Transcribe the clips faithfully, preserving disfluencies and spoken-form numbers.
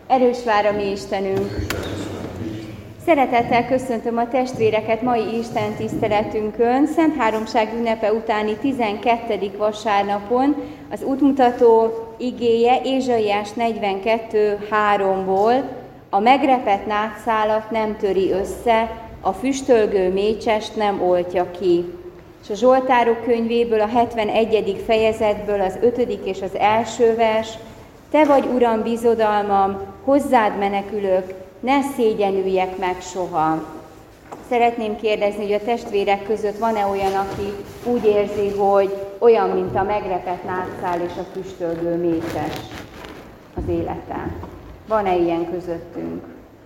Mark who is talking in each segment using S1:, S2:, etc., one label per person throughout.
S1: Erős vár a mi Istenünk! Szeretettel köszöntöm a testvéreket mai Isten tiszteletünkön, Szent Háromság ünnepe utáni tizenkettedik vasárnapon. Az útmutató igéje Ézsaiás negyvenkettő háromból: a megrepett nátszálat nem töri össze, a füstölgő mécsest nem oltja ki. És a Zsoltárok könyvéből, a hetvenegyedik fejezetből az ötödik és az első vers: te vagy, Uram, bizodalmam, hozzád menekülök, ne szégyenüljek meg soha. Szeretném kérdezni, hogy a testvérek között van-e olyan, aki úgy érzi, hogy olyan, mint a megrepett nátszál és a füstölgő mécses az élete? Van-e ilyen közöttünk?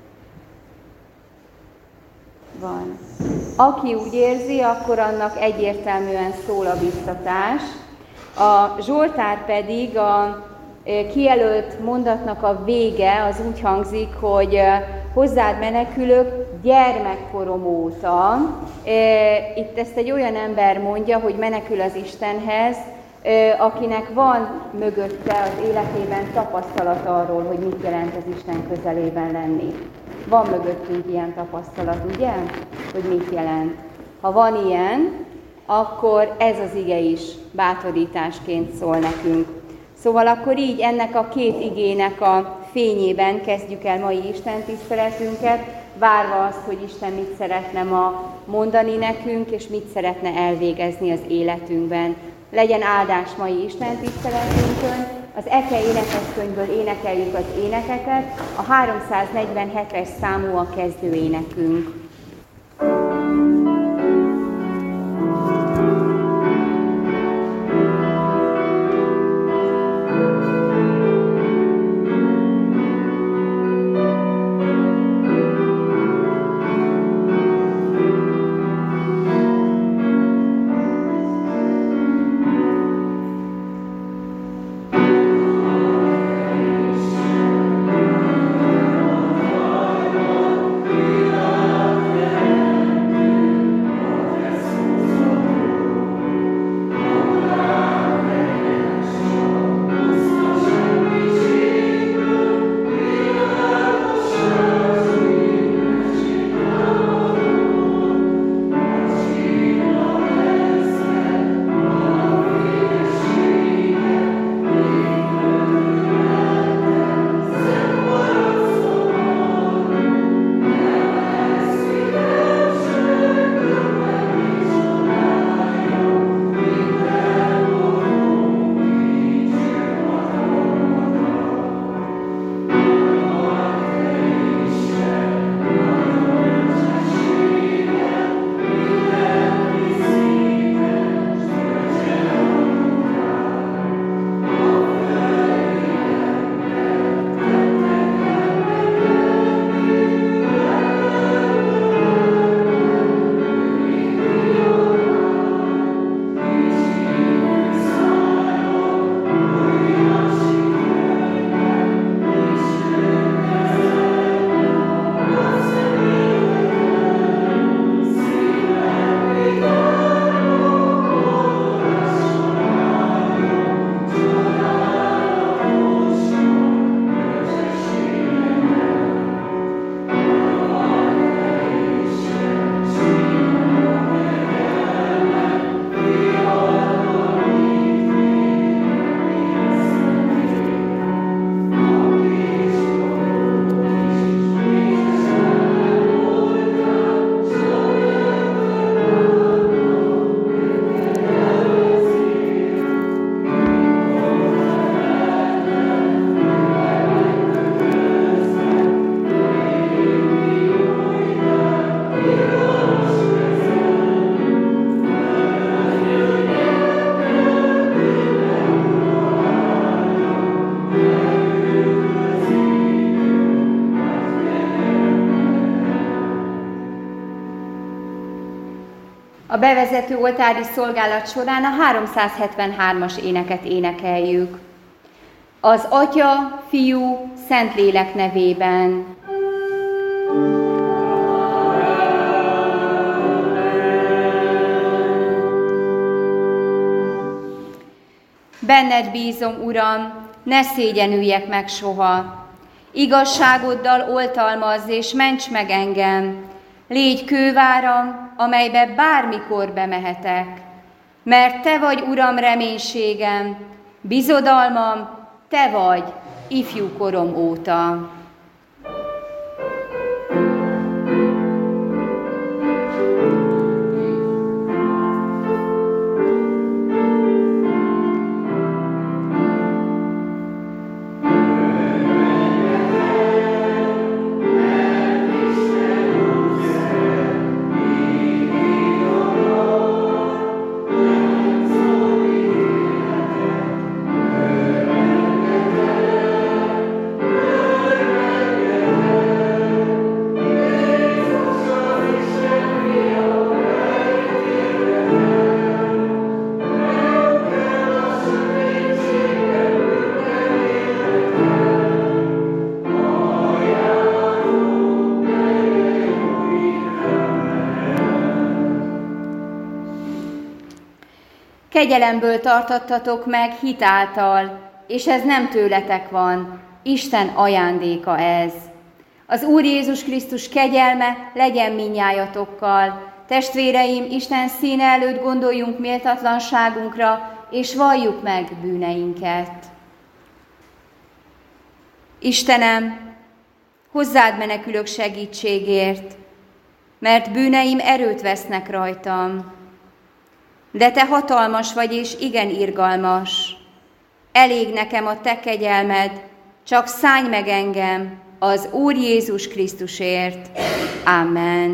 S1: Van. Aki úgy érzi, akkor annak egyértelműen szól a biztatás. A Zsoltár pedig a kijelölt mondatnak a vége az úgy hangzik, hogy hozzád menekülök gyermekkorom óta. Itt ezt egy olyan ember mondja, hogy menekül az Istenhez, akinek van mögötte az életében tapasztalat arról, hogy mit jelent az Isten közelében lenni. Van mögöttünk ilyen tapasztalat, ugye? Hogy mit jelent. Ha van ilyen, akkor ez az ige is bátorításként szól nekünk. Szóval akkor így ennek a két igének a fényében kezdjük el mai Isten tiszteletünket, várva azt, hogy Isten mit szeretne ma mondani nekünk, és mit szeretne elvégezni az életünkben. Legyen áldás mai Isten tiszteletünkön. Az Eke énekeskönyvből énekeljük az énekeket, a háromszáznegyvenhetes számú a kezdőénekünk. A bevezető oltári szolgálat során a háromszázhetvenhármas éneket énekeljük. Az Atya, Fiú, Szentlélek nevében. Benned bízom, Uram, ne szégyenüljek meg soha. Igazságoddal oltalmazz és ments meg engem. Légy kőváram, amelybe bármikor bemehetek. Mert te vagy, Uram, reménységem, bizodalmam, te vagy ifjú korom óta. Kegyelemből tartattatok meg hit által, és ez nem tőletek van, Isten ajándéka ez. Az Úr Jézus Krisztus kegyelme legyen mindnyájatokkal. Testvéreim, Isten színe előtt gondoljunk méltatlanságunkra, és valljuk meg bűneinket. Istenem, hozzád menekülök segítségért, mert bűneim erőt vesznek rajtam. De te hatalmas vagy, és igen irgalmas. Elég nekem a te kegyelmed, csak szállj meg engem az Úr Jézus Krisztusért. Amen.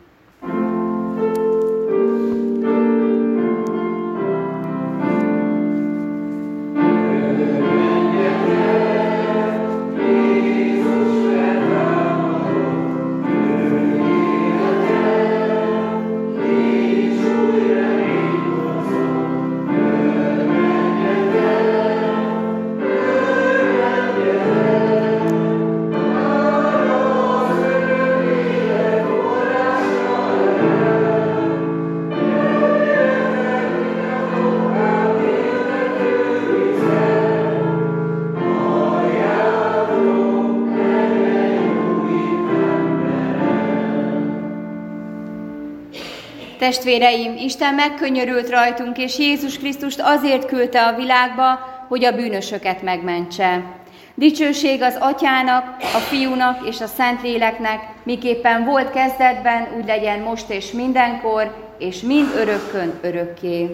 S1: Testvéreim, Isten megkönyörült rajtunk, és Jézus Krisztust azért küldte a világba, hogy a bűnösöket megmentse. Dicsőség az Atyának, a Fiúnak és a Szentléleknek, miképpen volt kezdetben, úgy legyen most és mindenkor, és mind örökkön örökké.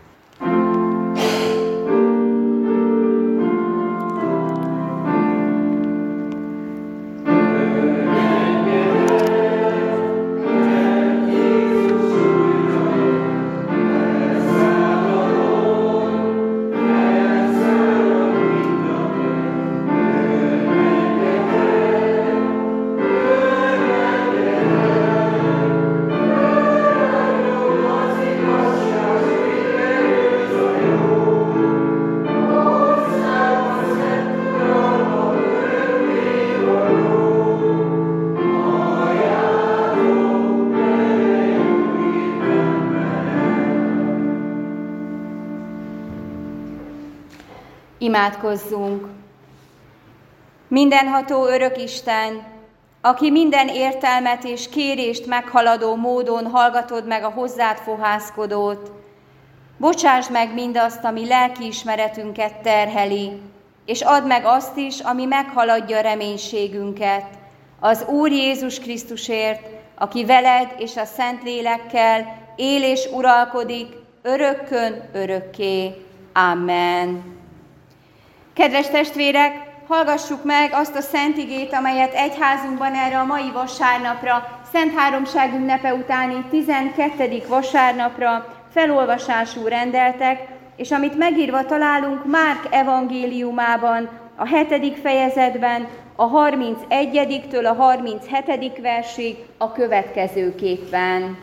S1: Imádkozzunk! Mindenható örök Isten, aki minden értelmet és kérést meghaladó módon hallgatod meg a hozzád fohászkodót, bocsáss meg mindazt, ami lelkiismeretünket terheli, és add meg azt is, ami meghaladja reménységünket, az Úr Jézus Krisztusért, aki veled és a Szentlélekkel él és uralkodik örökkön örökké. Amen. Kedves testvérek, hallgassuk meg azt a szent igét, amelyet egyházunkban erre a mai vasárnapra, Szent Háromság ünnepe utáni tizenkettedik vasárnapra felolvasásul rendeltek, és amit megírva találunk Márk evangéliumában, a hetedik fejezetben, a harmincegyediktől a harminchetedik versig a következőképpen.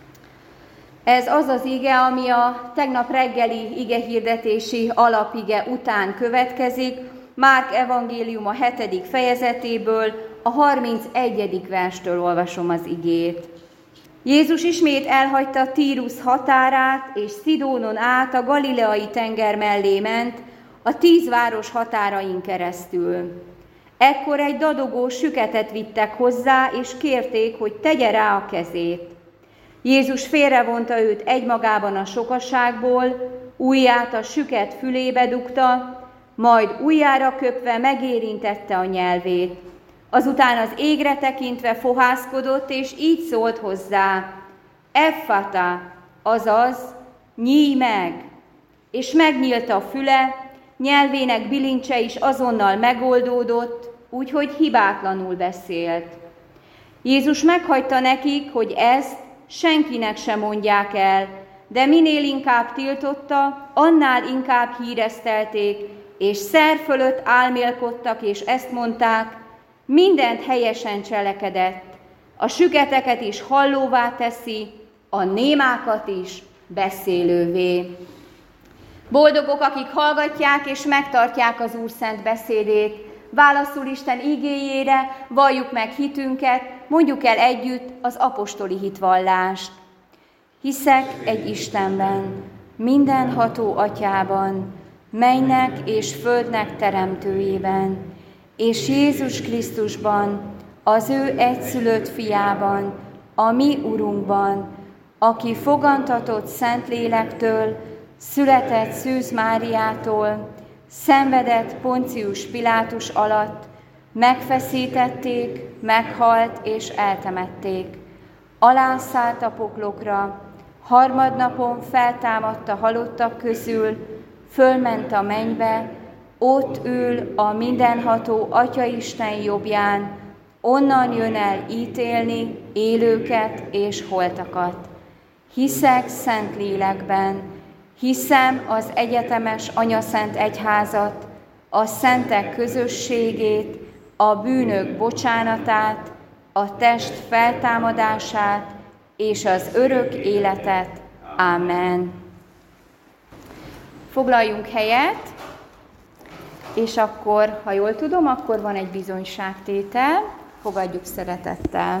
S1: Ez az az ige, ami a tegnap reggeli igehirdetési alapige után következik, Márk evangélium a hetedik fejezetéből, a harmincegyedik verstől olvasom az igét. Jézus ismét elhagyta Tírusz határát, és Szidónon át a Galileai tenger mellé ment, a tíz város határain keresztül. Ekkor egy dadogó süketet vittek hozzá, és kérték, hogy tegye rá a kezét. Jézus félrevonta őt egymagában a sokaságból, ujját a süket fülébe dugta, majd ujjára köpve megérintette a nyelvét. Azután az égre tekintve fohászkodott, és így szólt hozzá: Effata, azaz, nyíj meg! És megnyílt a füle, nyelvének bilincse is azonnal megoldódott, úgyhogy hibátlanul beszélt. Jézus meghagyta nekik, hogy ezt senkinek sem mondják el, de minél inkább tiltotta, annál inkább híresztelték, és szer fölött álmélkodtak, és ezt mondták: mindent helyesen cselekedett, a süketeket is hallóvá teszi, a némákat is beszélővé. Boldogok, akik hallgatják és megtartják az Úr szent beszédét. Válaszul Isten igéjére, valljuk meg hitünket, mondjuk el együtt az apostoli hitvallást. Hiszek egy Istenben, mindenható Atyában, mennynek és földnek teremtőjében, és Jézus Krisztusban, az ő egyszülött fiában, a mi Urunkban, aki fogantatott Szentlélektől, született Szűz Máriától, szenvedett Poncius Pilátus alatt, megfeszítették, meghalt és eltemették. Alászállt a poklokra, harmadnapon feltámadt a halottak közül, fölment a mennybe, ott ül a mindenható Atyaisten jobbján, onnan jön el ítélni élőket és holtakat. Hiszek szent lélekben, hiszem az egyetemes anyaszent egyházat, a szentek közösségét, a bűnök bocsánatát, a test feltámadását és az örök életet. Ámen. Foglaljunk helyet, és akkor, ha jól tudom, akkor van egy bizonyságtétel. Fogadjuk szeretettel.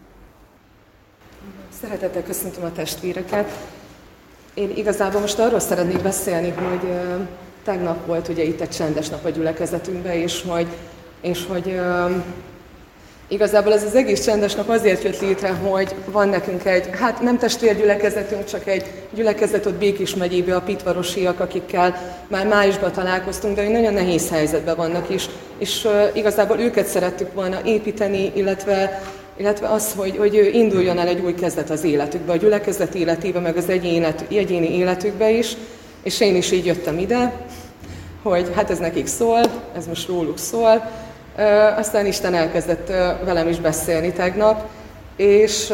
S2: Szeretettel köszöntöm a testvéreket. Én igazából most arról szeretnék beszélni, hogy uh, tegnap volt ugye itt egy csendes nap a gyülekezetünkben, és hogy, és hogy uh, igazából ez az egész csendes nap azért jött létre, hogy van nekünk egy, hát nem testvérgyülekezetünk, csak egy gyülekezet ott Békés megyében, a Pitvarosiak, akikkel már májusban találkoztunk, de hogy nagyon nehéz helyzetben vannak is, és uh, igazából őket szerettük volna építeni, illetve illetve az, hogy, hogy induljon el egy új kezdet az életükbe, a gyülekezet életébe, meg az egyénet, egyéni életükbe is, és én is így jöttem ide, hogy hát ez nekik szól, ez most róluk szól. Aztán Isten elkezdett velem is beszélni tegnap, és,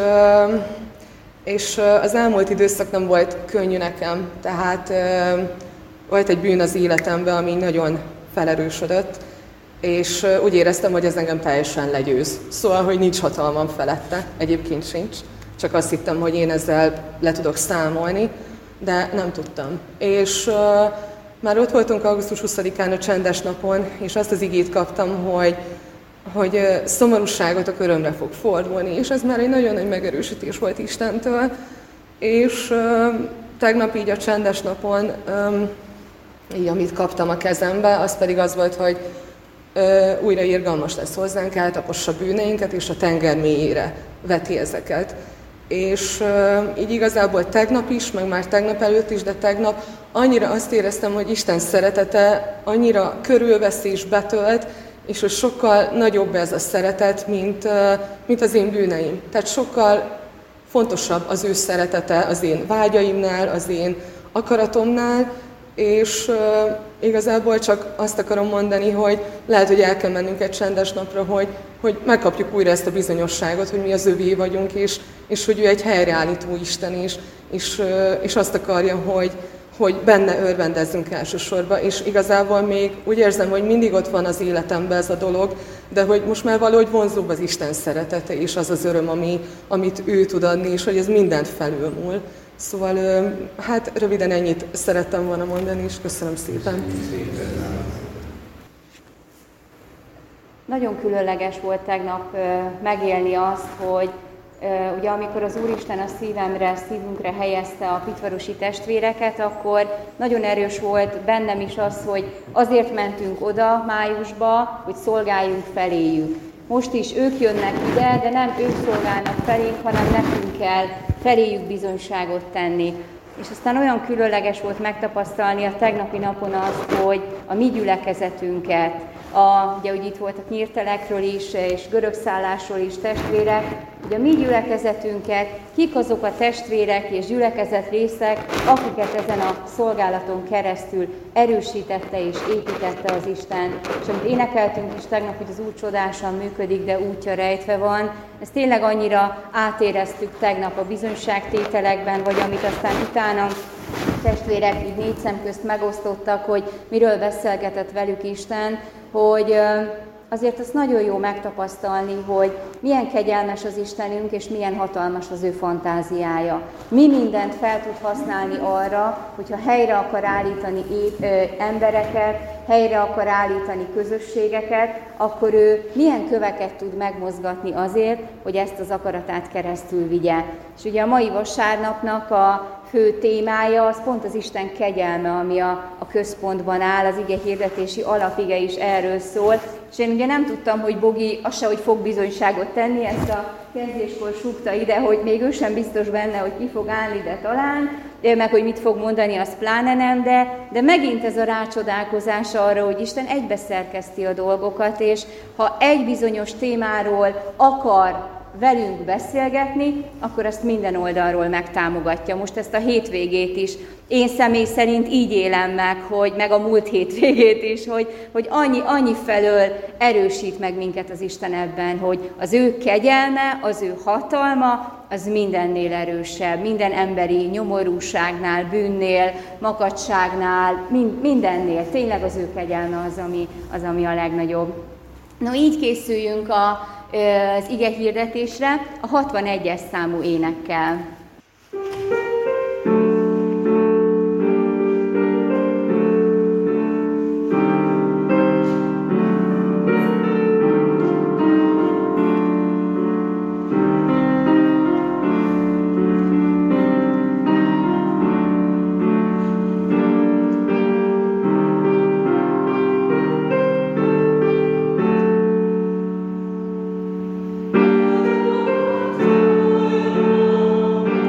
S2: és az elmúlt időszak nem volt könnyű nekem, tehát volt egy bűn az életemben, ami nagyon felerősödött, és úgy éreztem, hogy ez engem teljesen legyőz. Szóval, hogy nincs hatalmam felette, egyébként sincs. Csak azt hittem, hogy én ezzel le tudok számolni, de nem tudtam. És uh, már ott voltunk augusztus huszadikán a csendes napon, és azt az igét kaptam, hogy, hogy uh, szomorúságotok örömre fog fordulni, és ez már egy nagyon nagy megerősítés volt Istentől. És uh, tegnap így a csendes napon, um, így amit kaptam a kezembe, az pedig az volt, hogy Uh, újra irgalmas lesz hozzánk, eltapossa bűneinket, és a tenger mélyére veti ezeket. És uh, így igazából tegnap is, meg már tegnap előtt is, de tegnap annyira azt éreztem, hogy Isten szeretete annyira körülvesz és betölt, és hogy sokkal nagyobb ez a szeretet, mint, uh, mint az én bűneim. Tehát sokkal fontosabb az ő szeretete az én vágyaimnál, az én akaratomnál, és uh, igazából csak azt akarom mondani, hogy lehet, hogy el kell mennünk egy csendes napra, hogy, hogy megkapjuk újra ezt a bizonyosságot, hogy mi az övé vagyunk, és, és hogy ő egy helyreállító Isten is, és, uh, és azt akarja, hogy, hogy benne örvendezzünk elsősorban, és igazából még úgy érzem, hogy mindig ott van az életemben ez a dolog, de hogy most már valahogy vonzóbb az Isten szeretete, és az az öröm, ami, amit ő tud adni, és hogy ez mindent felülmúl. Szóval, hát röviden ennyit szerettem volna mondani, és köszönöm szépen.
S1: Nagyon különleges volt tegnap megélni azt, hogy Ugye amikor az Úristen a szívemre, szívünkre helyezte a pitvarosi testvéreket, akkor nagyon erős volt bennem is az, hogy azért mentünk oda májusba, hogy szolgáljunk feléjük. Most is ők jönnek ide, de nem ők szolgálnak felénk, hanem nekünk kell feléjük bizonyságot tenni. És aztán olyan különleges volt megtapasztalni a tegnapi napon azt, hogy a mi gyülekezetünket, a, ugye, hogy itt voltak nyírtelekről is, és görögszállásról is testvérek, hogy a mi gyülekezetünket, kik azok a testvérek és gyülekezet részek, akiket ezen a szolgálaton keresztül erősítette és építette az Isten. És amit énekeltünk is tegnap, hogy az Úr csodásan működik, de útja rejtve van, ezt tényleg annyira átéreztük tegnap a bizonyságtételekben, vagy amit aztán utána testvérek így négy szem közt megosztottak, hogy miről beszélgetett velük Isten, hogy azért azt nagyon jó megtapasztalni, hogy milyen kegyelmes az Istenünk, és milyen hatalmas az ő fantáziája. Mi mindent fel tud használni arra, hogyha helyre akar állítani épp, ö, embereket, helyre akar állítani közösségeket, akkor ő milyen köveket tud megmozgatni azért, hogy ezt az akaratát keresztül vigye. És ugye a mai vasárnapnak a fő témája az pont az Isten kegyelme, ami a, a központban áll, az ige hirdetési alapige is erről szól. És én ugye nem tudtam, hogy Bogi az se, hogy fog bizonyságot tenni, ezt a kezdéskor súgta ide, hogy még ő sem biztos benne, hogy ki fog állni, de talán, meg hogy mit fog mondani, az pláne nem, de, de megint ez a rácsodálkozás arra, hogy Isten egybeszerkeszti a dolgokat, és ha egy bizonyos témáról akar velünk beszélgetni, akkor azt minden oldalról megtámogatja. Most ezt a hétvégét is én személy szerint így élem meg, hogy meg a múlt hétvégét is, hogy, hogy annyi, annyi felől erősít meg minket az Isten ebben, hogy az ő kegyelme, az ő hatalma, az mindennél erősebb, minden emberi nyomorúságnál, bűnnél, makadságnál, mind, mindennél. Tényleg az ő kegyelme az, ami, az, ami a legnagyobb. No, így készüljünk a az ige hirdetésre a hatvanegyes számú énekkel.
S3: Oh,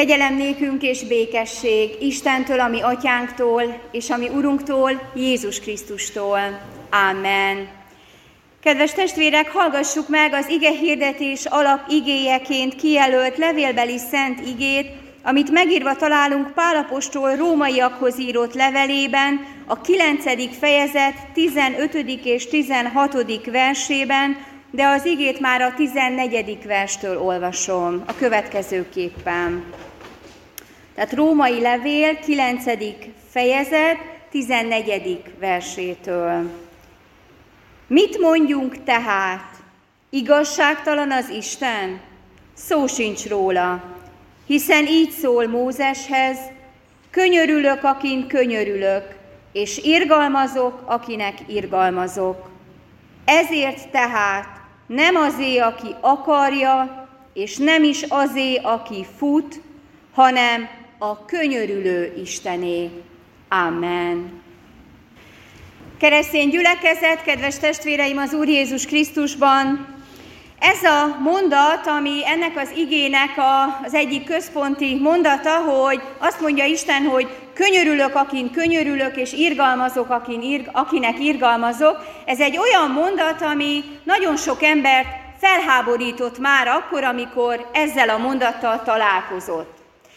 S1: Kegyelem nékünk és békesség Istentől, a mi atyánktól, és a mi Urunktól, Jézus Krisztustól. Ámen. Kedves testvérek, hallgassuk meg az ige hirdetés alap igéjeként kijelölt levélbeli szent igét, amit megírva találunk Pál apostol rómaiakhoz írott levelében, a kilencedik fejezet tizenötödik és tizenhatodik versében, de az igét már a tizennegyedik verstől olvasom, a következőképpen. Tehát római levél, kilencedik fejezet, tizennegyedik versétől. Mit mondjunk tehát? Igazságtalan az Isten? Szó sincs róla, hiszen így szól Mózeshez, könyörülök, akin könyörülök, és irgalmazok, akinek irgalmazok. Ezért tehát nem azé, aki akarja, és nem is azé, aki fut, hanem a könyörülő Istené. Amen. Keresztény gyülekezet, kedves testvéreim az Úr Jézus Krisztusban, ez a mondat, ami ennek az igének a, az egyik központi mondata, hogy azt mondja Isten, hogy könyörülök, akin könyörülök, és irgalmazok, akin irg, akinek irgalmazok. Ez egy olyan mondat, ami nagyon sok embert felháborított már akkor, amikor ezzel a mondattal találkozott.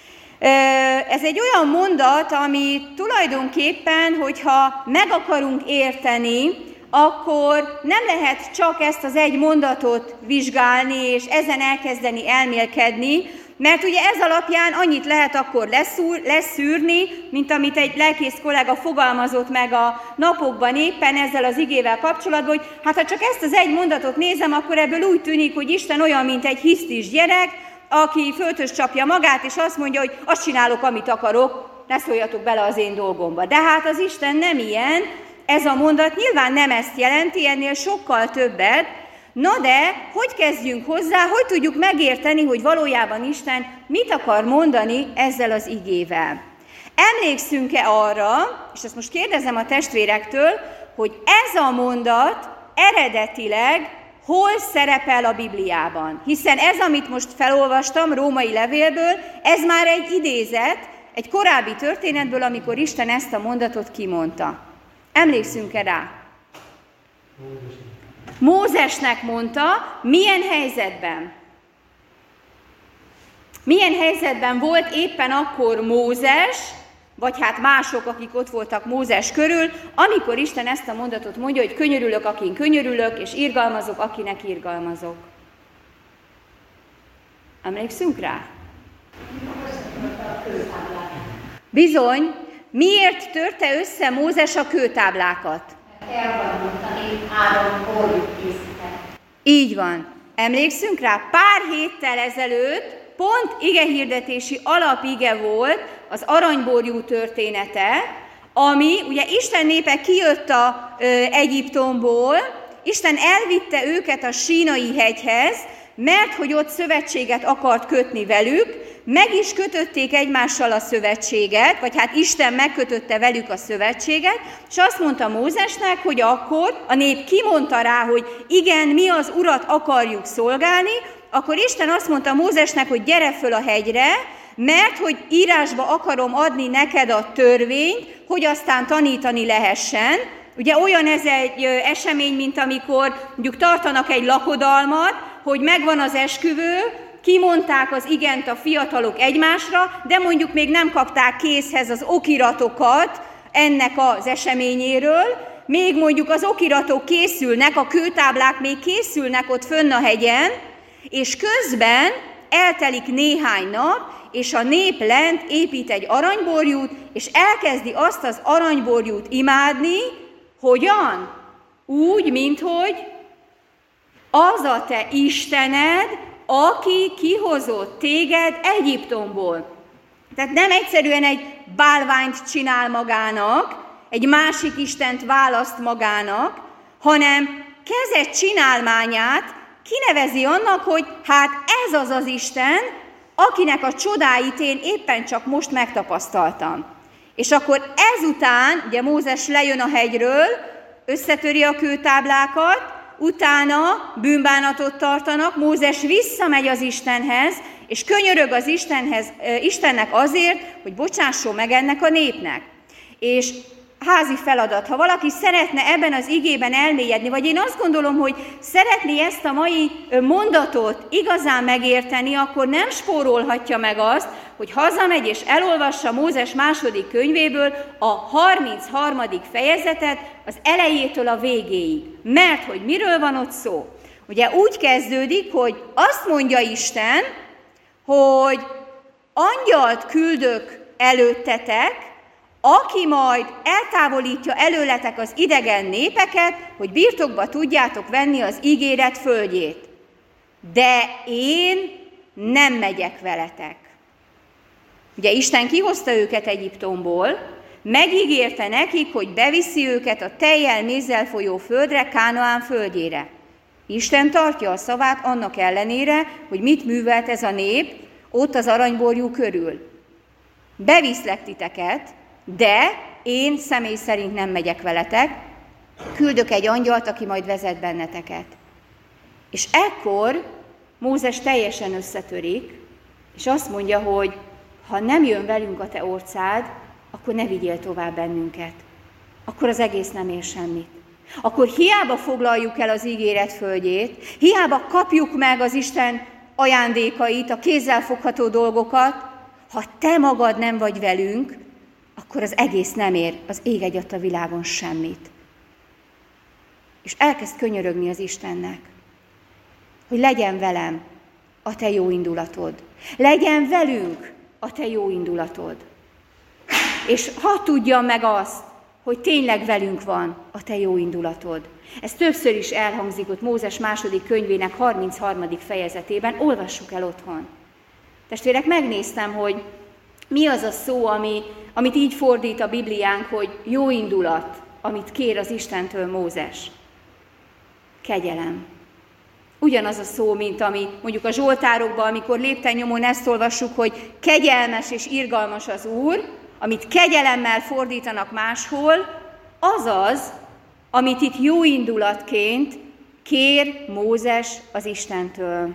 S1: Ez egy olyan mondat, ami tulajdonképpen, hogyha meg akarunk érteni, akkor nem lehet csak ezt az egy mondatot vizsgálni, és ezen elkezdeni elmélkedni, mert ugye ez alapján annyit lehet akkor leszúr, leszűrni, mint amit egy lelkész kollega fogalmazott meg a napokban éppen ezzel az igével kapcsolatban, hogy hát ha csak ezt az egy mondatot nézem, akkor ebből úgy tűnik, hogy Isten olyan, mint egy hisztis gyerek, aki föltös csapja magát, és azt mondja, hogy azt csinálok, amit akarok, ne szóljatok bele az én dolgomba. De hát az Isten nem ilyen, ez a mondat nyilván nem ezt jelenti, ennél sokkal többet. Na de, hogy kezdjünk hozzá, hogy tudjuk megérteni, hogy valójában Isten mit akar mondani ezzel az igével? Emlékszünk-e arra, és ezt most kérdezem a testvérektől, hogy ez a mondat eredetileg hol szerepel a Bibliában? Hiszen ez, amit most felolvastam római levélből, ez már egy idézet, egy korábbi történetből, amikor Isten ezt a mondatot kimondta. Emlékszünk-e rá? Mózesnek mondta, milyen helyzetben? Milyen helyzetben volt éppen akkor Mózes, vagy hát mások, akik ott voltak Mózes körül, amikor Isten ezt a mondatot mondja, hogy könyörülök, akin könyörülök, és irgalmazok, akinek irgalmazok. Emlékszünk rá? Bizony, miért törte össze Mózes a kőtáblákat? Így van. Emlékszünk rá? Pár héttel ezelőtt pont igehirdetési alapige volt az aranyborjú története, ami, ugye Isten népe kijött a ö, Egyiptomból, Isten elvitte őket a Sínai hegyhez, mert hogy ott szövetséget akart kötni velük, meg is kötötték egymással a szövetséget, vagy hát Isten megkötötte velük a szövetséget, és azt mondta Mózesnek, hogy akkor a nép kimondta rá, hogy igen, mi az Urat akarjuk szolgálni, akkor Isten azt mondta Mózesnek, hogy gyere föl a hegyre, mert hogy írásba akarom adni neked a törvényt, hogy aztán tanítani lehessen. Ugye olyan ez egy esemény, mint amikor mondjuk tartanak egy lakodalmat, hogy megvan az esküvő, kimondták az igent a fiatalok egymásra, de mondjuk még nem kapták készhez az okiratokat ennek az eseményéről, még mondjuk az okiratok készülnek, a kőtáblák még készülnek ott fönn a hegyen, és közben eltelik néhány nap, és a nép lent épít egy aranyborjút, és elkezdi azt az aranyborjút imádni, hogyan? Úgy, minthogy az a te Istened, aki kihozott téged Egyiptomból. Tehát nem egyszerűen egy bálványt csinál magának, egy másik istent választ magának, hanem kezet csinálmányát kinevezi annak, hogy hát ez az az Isten, akinek a csodáit én éppen csak most megtapasztaltam. És akkor ezután, ugye Mózes lejön a hegyről, összetöri a kőtáblákat, utána bűnbánatot tartanak, Mózes visszamegy az Istenhez, és könyörög az Istenhez, Istennek azért, hogy bocsásson meg ennek a népnek. És házi feladat, ha valaki szeretne ebben az igében elmélyedni, vagy én azt gondolom, hogy szeretné ezt a mai mondatot igazán megérteni, akkor nem spórolhatja meg azt, hogy hazamegy és elolvassa Mózes második könyvéből a harmincharmadik fejezetet az elejétől a végéig. Mert hogy miről van ott szó? Ugye úgy kezdődik, hogy azt mondja Isten, hogy angyalt küldök előttetek, aki majd eltávolítja előletek az idegen népeket, hogy birtokba tudjátok venni az ígéret földjét. De én nem megyek veletek. Ugye Isten kihozta őket Egyiptomból, megígérte nekik, hogy beviszi őket a tejjel, mézzel folyó földre, Kánaán földjére. Isten tartja a szavát annak ellenére, hogy mit művelt ez a nép ott az aranyborjú körül. Beviszlek titeket, de én személy szerint nem megyek veletek, küldök egy angyalt, aki majd vezet benneteket. És ekkor Mózes teljesen összetörik, és azt mondja, hogy ha nem jön velünk a te orcád, akkor ne vigyél tovább bennünket. Akkor az egész nem ér semmit. Akkor hiába foglaljuk el az ígéret földjét, hiába kapjuk meg az Isten ajándékait, a kézzelfogható dolgokat, ha te magad nem vagy velünk, akkor az egész nem ér az ég egyatt a világon semmit. És elkezd könyörögni az Istennek, hogy legyen velem a te jó indulatod. Legyen velünk a te jó indulatod. És ha tudjam meg azt, hogy tényleg velünk van a te jó indulatod. Ez többször is elhangzik ott Mózes második könyvének harmincharmadik fejezetében, olvassuk el otthon. Testvérek, megnéztem, hogy mi az a szó, ami, amit így fordít a Bibliánk, hogy jó indulat, amit kér az Istentől Mózes. Kegyelem. Ugyanaz a szó, mint ami mondjuk a Zsoltárokban, amikor lépten nyomon ezt olvassuk, hogy kegyelmes és irgalmas az Úr, amit kegyelemmel fordítanak máshol, az az, amit itt jó indulatként kér Mózes az Istentől.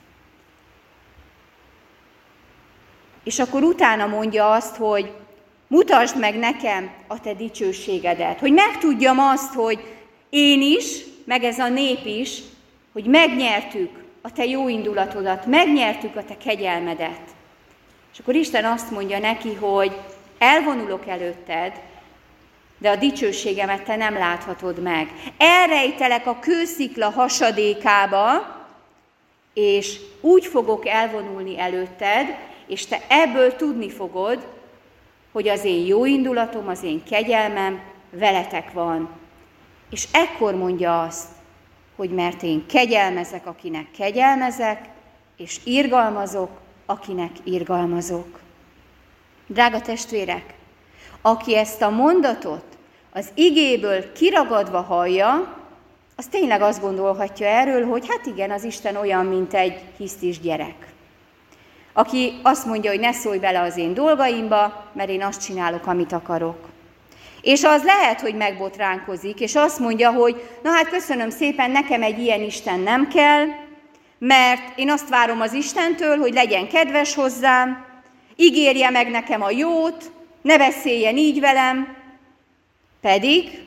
S1: És akkor utána mondja azt, hogy mutasd meg nekem a te dicsőségedet, hogy megtudjam azt, hogy én is, meg ez a nép is, hogy megnyertük a te jó indulatodat, megnyertük a te kegyelmedet. És akkor Isten azt mondja neki, hogy elvonulok előtted, de a dicsőségemet te nem láthatod meg. Elrejtelek a kőszikla hasadékába, és úgy fogok elvonulni előtted, és te ebből tudni fogod, hogy az én jó indulatom, az én kegyelmem veletek van. És ekkor mondja azt, hogy mert én kegyelmezek, akinek kegyelmezek, és irgalmazok, akinek irgalmazok. Drága testvérek, aki ezt a mondatot az igéből kiragadva hallja, az tényleg azt gondolhatja erről, hogy hát igen, az Isten olyan, mint egy hisztis gyerek. Aki azt mondja, hogy ne szólj bele az én dolgaimba, mert én azt csinálok, amit akarok. És az lehet, hogy megbotránkozik, és azt mondja, hogy na hát köszönöm szépen, nekem egy ilyen Isten nem kell, mert én azt várom az Istentől, hogy legyen kedves hozzám, ígérje meg nekem a jót, ne beszéljen így velem, pedig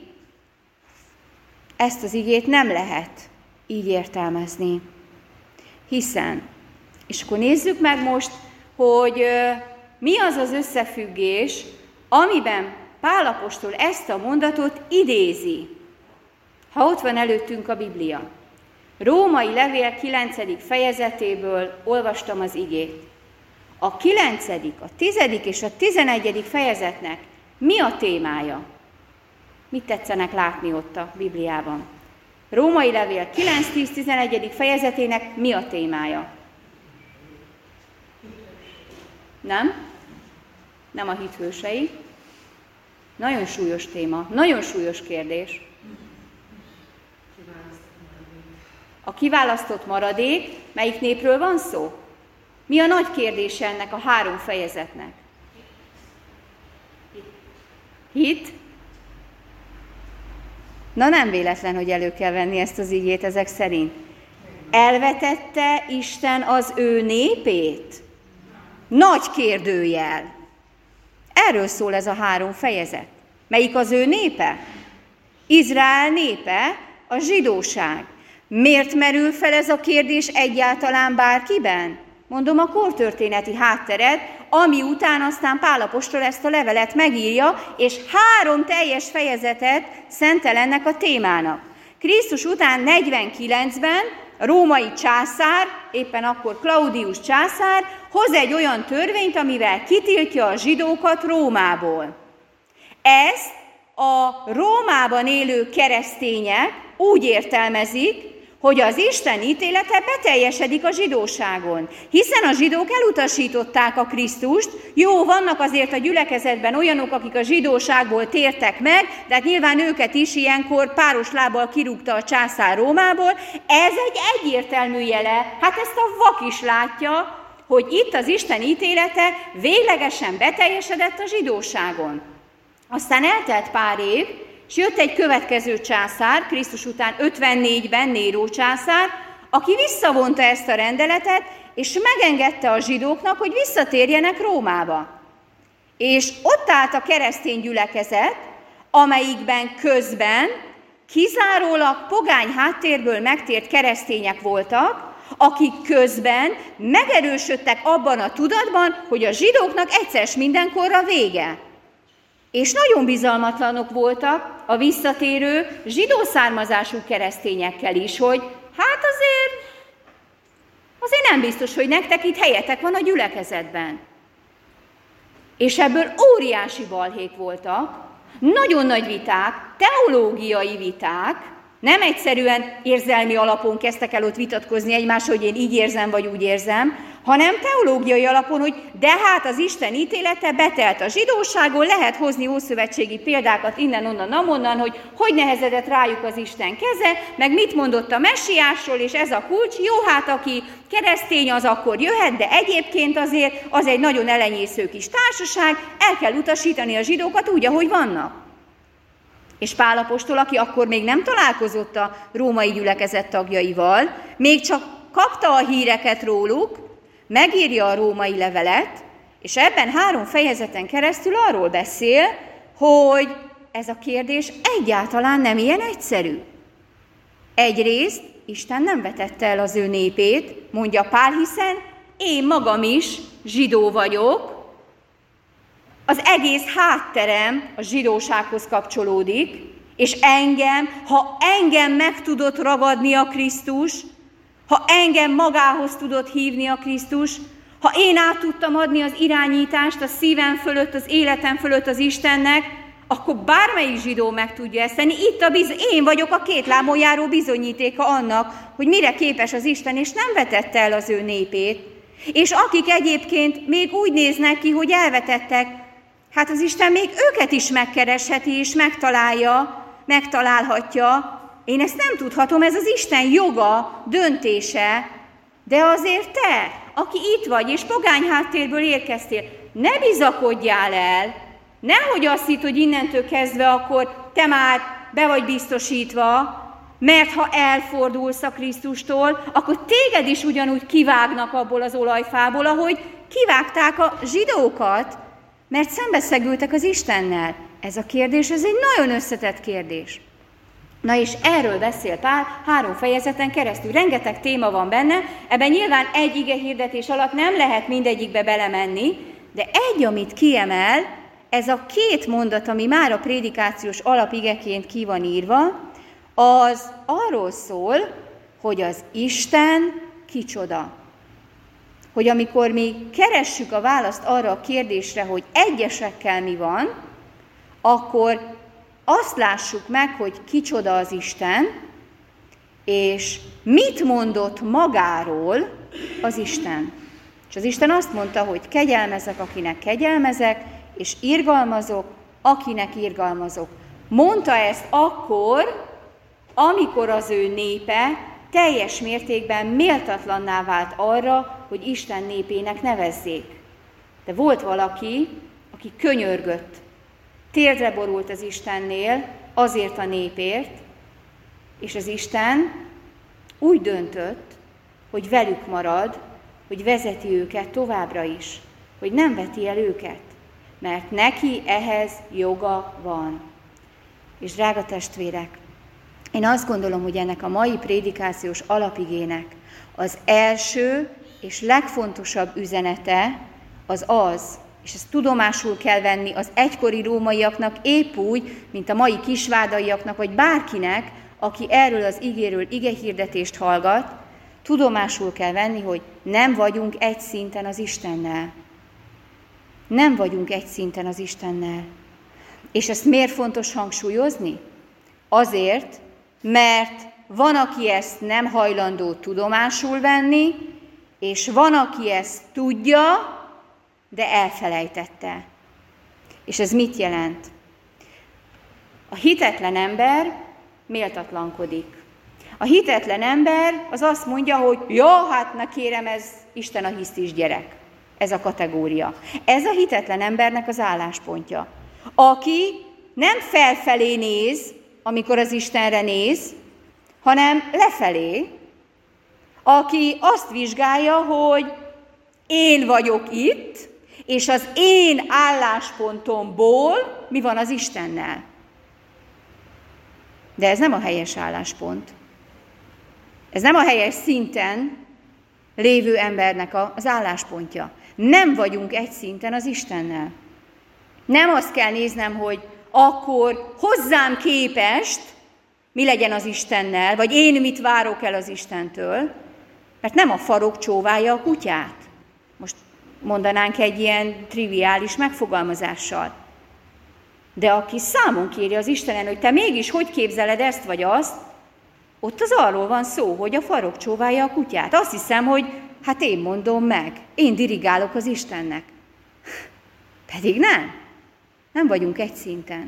S1: ezt az igét nem lehet így értelmezni. Hiszen, és akkor nézzük meg most, hogy mi az az összefüggés, amiben Pál apostol ezt a mondatot idézi, ha ott van előttünk a Biblia. Római levél kilencedik fejezetéből olvastam az igét. A kilencedik, a tizedik és a tizenegyedik fejezetnek mi a témája? Mit tetszenek látni ott a Bibliában? Római levél kilenc tíz tizenegyedik fejezetének mi a témája? Nem? Nem a hithősei. Nagyon súlyos téma, nagyon súlyos kérdés. A kiválasztott maradék, melyik népről van szó? Mi a nagy kérdése ennek a három fejezetnek? Hit. Na nem véletlen, hogy elő kell venni ezt az igét ezek szerint. Elvetette Isten az ő népét? Nagy kérdőjel. Erről szól ez a három fejezet. Melyik az ő népe? Izrael népe, a zsidóság. Miért merül fel ez a kérdés egyáltalán bárkiben? Mondom a kortörténeti hátteret, ami után aztán Pál apostol ezt a levelet megírja, és három teljes fejezetet szentel ennek a témának. Krisztus után negyvenkilencben a római császár, éppen akkor Klaudius császár, hoz egy olyan törvényt, amivel kitiltja a zsidókat Rómából. Ezt a Rómában élő keresztények úgy értelmezik, hogy az Isten ítélete beteljesedik a zsidóságon. Hiszen a zsidók elutasították a Krisztust, jó, vannak azért a gyülekezetben olyanok, akik a zsidóságból tértek meg, de hát nyilván őket is ilyenkor páros lábbal kirúgta a császár Rómából. Ez egy egyértelmű jele, hát ezt a vak is látja, hogy itt az Isten ítélete véglegesen beteljesedett a zsidóságon. Aztán eltelt pár év, és jött egy következő császár, Krisztus után ötvennégyben Néró császár, aki visszavonta ezt a rendeletet, és megengedte a zsidóknak, hogy visszatérjenek Rómába. És ott állt a keresztény gyülekezet, amelyikben közben kizárólag pogány háttérből megtért keresztények voltak, akik közben megerősödtek abban a tudatban, hogy a zsidóknak egyszer s mindenkorra vége. És nagyon bizalmatlanok voltak a visszatérő zsidó származású keresztényekkel is, hogy hát azért, azért nem biztos, hogy nektek itt helyetek van a gyülekezetben. És ebből óriási balhék voltak, nagyon nagy viták, teológiai viták, nem egyszerűen érzelmi alapon kezdtek el ott vitatkozni egymás, hogy én így érzem, vagy úgy érzem, hanem teológiai alapon, hogy de hát az Isten ítélete betelt a zsidóságon, lehet hozni ószövetségi példákat innen-onnan, amonnan, hogy hogy nehezedett rájuk az Isten keze, meg mit mondott a messiásról, és ez a kulcs, jó, hát aki keresztény, az akkor jöhet, de egyébként azért az egy nagyon elenyésző kis társaság, el kell utasítani a zsidókat úgy, ahogy vannak. És Pál apostol, aki akkor még nem találkozott a római gyülekezet tagjaival, még csak kapta a híreket róluk, megírja a római levelet, és ebben három fejezeten keresztül arról beszél, hogy ez a kérdés egyáltalán nem ilyen egyszerű. Egyrészt Isten nem vetette el az ő népét, mondja Pál, hiszen én magam is zsidó vagyok, az egész hátterem a zsidósághoz kapcsolódik, és engem, ha engem meg tudott ragadni a Krisztus, ha engem magához tudott hívni a Krisztus, ha én át tudtam adni az irányítást a szívem fölött, az életem fölött az Istennek, akkor bármelyik zsidó meg tudja ezt tenni. Itt a biz- én vagyok a két lábon járó bizonyítéka annak, hogy mire képes az Isten, és nem vetette el az ő népét. És akik egyébként még úgy néznek ki, hogy elvetettek, hát az Isten még őket is megkeresheti, és megtalálja, megtalálhatja. Én ezt nem tudhatom, ez az Isten joga, döntése, de azért te, aki itt vagy, és pogány háttérből érkeztél, ne bizakodjál el, nehogy azt hidd, hogy innentől kezdve akkor te már be vagy biztosítva, mert ha elfordulsz a Krisztustól, akkor téged is ugyanúgy kivágnak abból az olajfából, ahogy kivágták a zsidókat, mert szembeszegültek az Istennel. Ez a kérdés, ez egy nagyon összetett kérdés. Na és erről beszél Pál három fejezeten keresztül. Rengeteg téma van benne, ebben nyilván egy ige hirdetés alatt nem lehet mindegyikbe belemenni, de egy, amit kiemel, ez a két mondat, ami már a prédikációs alapigeként ki van írva, az arról szól, hogy az Isten kicsoda. Hogy amikor mi keressük a választ arra a kérdésre, hogy egyesekkel mi van, akkor azt lássuk meg, hogy kicsoda az Isten, és mit mondott magáról az Isten. És az Isten azt mondta, hogy kegyelmezek, akinek kegyelmezek, és irgalmazok, akinek irgalmazok. Mondta ezt akkor, amikor az ő népe teljes mértékben méltatlanná vált arra, hogy Isten népének nevezzék. De volt valaki, aki könyörgött, térdre borult az Istennél, azért a népért, és az Isten úgy döntött, hogy velük marad, hogy vezeti őket továbbra is, hogy nem veti el őket, mert neki ehhez joga van. És drága testvérek, én azt gondolom, hogy ennek a mai prédikációs alapigének az első és legfontosabb üzenete az az, és ezt tudomásul kell venni az egykori rómaiaknak épp úgy, mint a mai kisvádaiaknak, vagy bárkinek, aki erről az igéről igehirdetést hallgat, tudomásul kell venni, hogy nem vagyunk egy szinten az Istennel. Nem vagyunk egy szinten az Istennel. És ezt miért fontos hangsúlyozni? Azért, mert van, aki ezt nem hajlandó tudomásul venni, és van, aki ezt tudja, de elfelejtette. És ez mit jelent? A hitetlen ember méltatlankodik. A hitetlen ember az azt mondja, hogy jó, hát na kérem, ez Isten a hisztis gyerek. Ez a kategória. Ez a hitetlen embernek az álláspontja. Aki nem felfelé néz, amikor az Istenre néz, hanem lefelé, aki azt vizsgálja, hogy én vagyok itt, és az én álláspontomból mi van az Istennel. De ez nem a helyes álláspont. Ez nem a helyes szinten lévő embernek az álláspontja. Nem vagyunk egy szinten az Istennel. Nem azt kell néznem, hogy akkor hozzám képest mi legyen az Istennel, vagy én mit várok el az Istentől, mert nem a farok csóválja a kutyát. Most mondanánk egy ilyen triviális megfogalmazással. De aki számon kéri az Istenen, hogy te mégis hogy képzeled ezt vagy azt, ott az arról van szó, hogy a farok csóválja a kutyát. Azt hiszem, hogy hát én mondom meg, én dirigálok az Istennek. Pedig nem. Nem vagyunk egy szinten.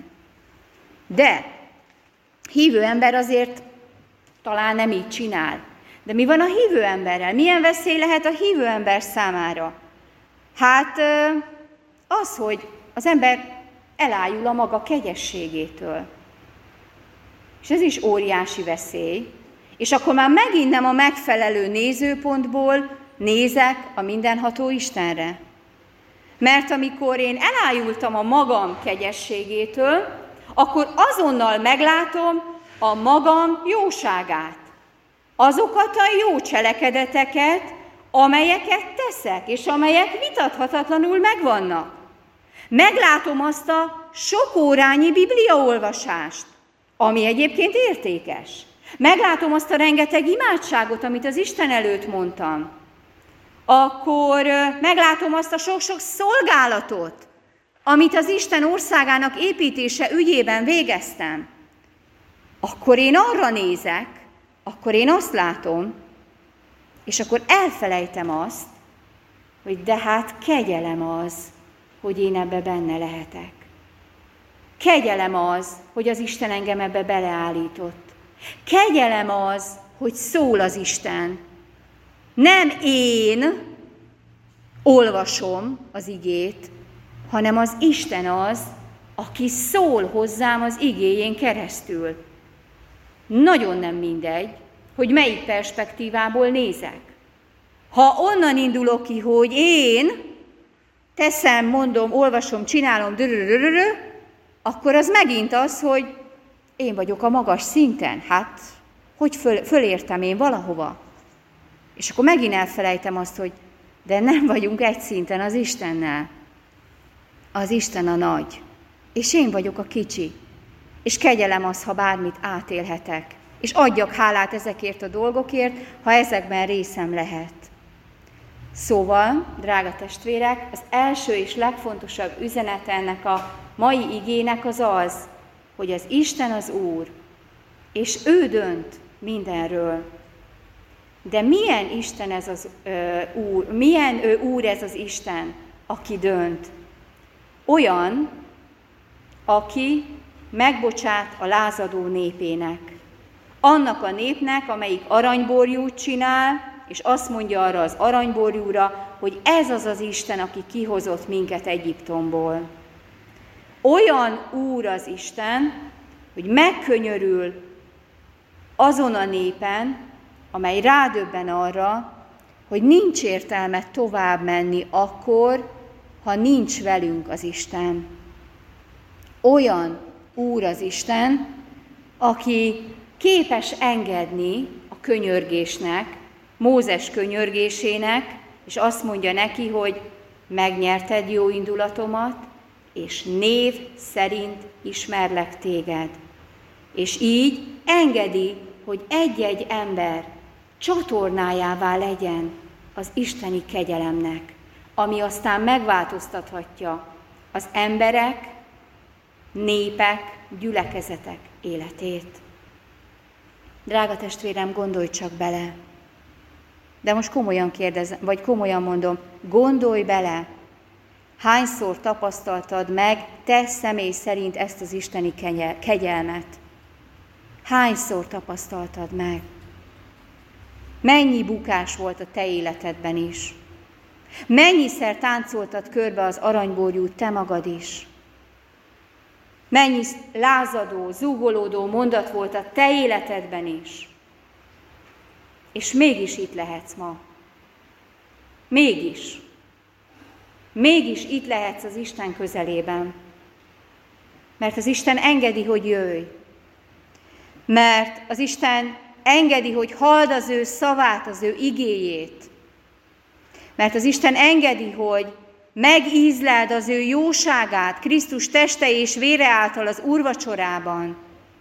S1: De hívő ember azért talán nem így csinál. De mi van a hívő emberrel? Milyen veszély lehet a hívő ember számára? Hát az, hogy az ember elájul a maga kegyességétől. És ez is óriási veszély. És akkor már megint nem a megfelelő nézőpontból nézek a mindenható Istenre. Mert amikor én elájultam a magam kegyességétől, akkor azonnal meglátom a magam jóságát. Azokat a jó cselekedeteket, amelyeket teszek, és amelyek vitathatatlanul megvannak. Meglátom azt a sok órányi bibliaolvasást, ami egyébként értékes. Meglátom azt a rengeteg imádságot, amit az Isten előtt mondtam. Akkor meglátom azt a sok-sok szolgálatot, amit az Isten országának építése ügyében végeztem. Akkor én arra nézek, akkor én azt látom, és akkor elfelejtem azt, hogy de hát kegyelem az, hogy én ebbe benne lehetek. Kegyelem az, hogy az Isten engem ebbe beleállított. Kegyelem az, hogy szól az Isten. Nem én olvasom az igét, hanem az Isten az, aki szól hozzám az igéjén keresztül. Nagyon nem mindegy, hogy melyik perspektívából nézek. Ha onnan indulok ki, hogy én teszem, mondom, olvasom, csinálom, dörörörörö, akkor az megint az, hogy én vagyok a magas szinten. Hát, hogy föl, fölértem én valahova? És akkor megint elfelejtem azt, hogy de nem vagyunk egy szinten az Istennel. Az Isten a nagy, és én vagyok a kicsi. És kegyelem az, ha bármit átélhetek. És adjak hálát ezekért a dolgokért, ha ezekben részem lehet. Szóval, drága testvérek, az első és legfontosabb üzenete ennek a mai igének az az, hogy az Isten az Úr, és ő dönt mindenről. De milyen Isten ez az ö, Úr, milyen ö, Úr ez az Isten, aki dönt? Olyan, aki megbocsát a lázadó népének. Annak a népnek, amelyik aranyborjút csinál, és azt mondja arra az aranyborjúra, hogy ez az az Isten, aki kihozott minket Egyiptomból. Olyan Úr az Isten, hogy megkönyörül azon a népen, amely rádöbben arra, hogy nincs értelme tovább menni akkor, ha nincs velünk az Isten. Olyan Úr az Isten, aki képes engedni a könyörgésnek, Mózes könyörgésének, és azt mondja neki, hogy megnyerted jó indulatomat, és név szerint ismerlek téged. És így engedi, hogy egy-egy ember csatornájává legyen az isteni kegyelemnek, ami aztán megváltoztathatja az emberek, népek, gyülekezetek életét. Drága testvérem, gondolj csak bele! De most komolyan kérdezem, vagy komolyan mondom, gondolj bele, hányszor tapasztaltad meg te személy szerint ezt az isteni kegyelmet? Hányszor tapasztaltad meg? Mennyi bukás volt a te életedben is? Mennyiszer táncoltad körbe az aranyborjút te magad is? Mennyi lázadó, zúgolódó mondat volt a te életedben is? És mégis itt lehetsz ma. Mégis. Mégis itt lehetsz az Isten közelében. Mert az Isten engedi, hogy jöjj. Mert az Isten engedi, hogy halld az ő szavát, az ő igéjét. Mert az Isten engedi, hogy megízleld az ő jóságát Krisztus teste és vére által az úrvacsorában.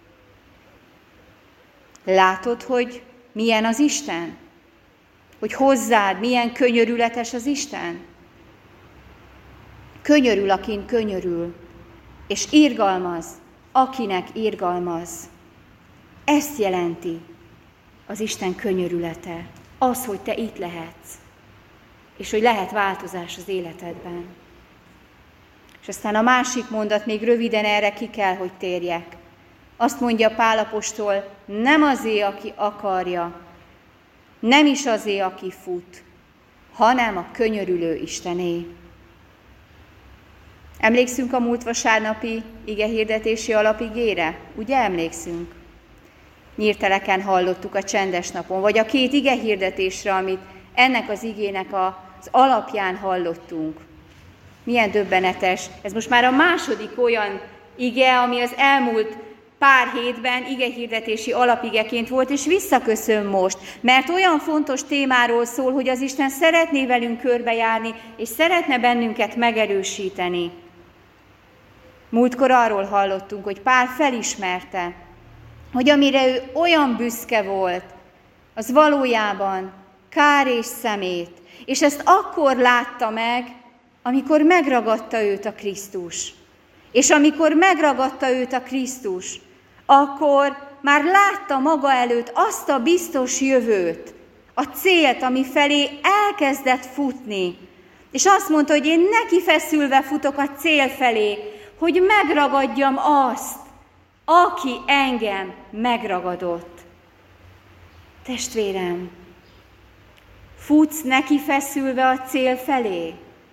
S1: Látod, hogy milyen az Isten? Hogy hozzád milyen könyörületes az Isten? Könyörül, akin könyörül, és irgalmaz, akinek irgalmaz. Ezt jelenti az Isten könyörülete, az, hogy te itt lehetsz, és hogy lehet változás az életedben. És aztán a másik mondat, még röviden erre ki kell, hogy térjek. Azt mondja Pál apostol, nem azé, aki akarja, nem is azé, aki fut, hanem a könyörülő Istené. Emlékszünk a múlt vasárnapi igehirdetési alapigére? Ugye emlékszünk? Nyírteleken hallottuk a csendes napon, vagy a két igehirdetésre, amit ennek az igének az alapján hallottunk. Milyen döbbenetes. Ez most már a második olyan ige, ami az elmúlt pár hétben igehirdetési alapigeként volt, és visszaköszön most, mert olyan fontos témáról szól, hogy az Isten szeretné velünk körbejárni, és szeretne bennünket megerősíteni. Múltkor arról hallottunk, hogy Pál felismerte, hogy amire ő olyan büszke volt, az valójában kár és szemét, és ezt akkor látta meg, amikor megragadta őt a Krisztus. És amikor megragadta őt a Krisztus, akkor már látta maga előtt azt a biztos jövőt, a célt, ami felé elkezdett futni. És azt mondta, hogy én neki feszülve futok a cél felé, hogy megragadjam azt, aki engem megragadott. Testvérem, futsz neki feszülve a cél felé?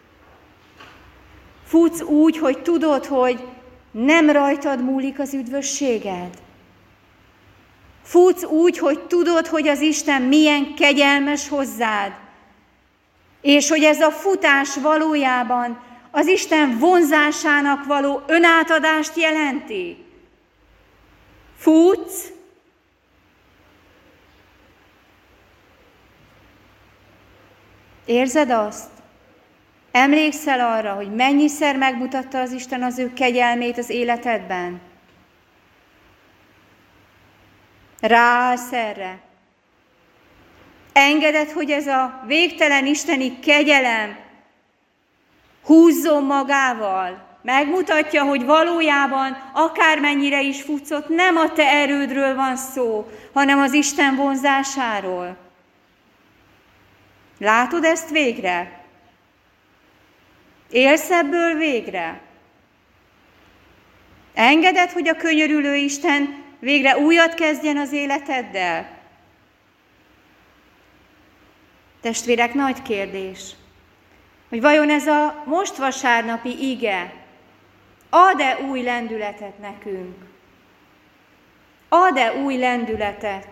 S1: Futsz úgy, hogy tudod, hogy nem rajtad múlik az üdvösséged? Futsz úgy, hogy tudod, hogy az Isten milyen kegyelmes hozzád, és hogy ez a futás valójában az Isten vonzásának való önátadást jelenti? Futsz? Érzed azt? Emlékszel arra, hogy mennyiszer megmutatta az Isten az ő kegyelmét az életedben? Ráállsz erre? Engeded, hogy ez a végtelen isteni kegyelem húzzon magával? Megmutatja, hogy valójában akármennyire is futsz, ott nem a te erődről van szó, hanem az Isten vonzásáról. Látod ezt végre? Élsz ebből végre? Engeded, hogy a könyörülő Isten végre újat kezdjen az életeddel? Testvérek, nagy kérdés, hogy vajon ez a most vasárnapi ige ad-e új lendületet nekünk? Ad-e új lendületet?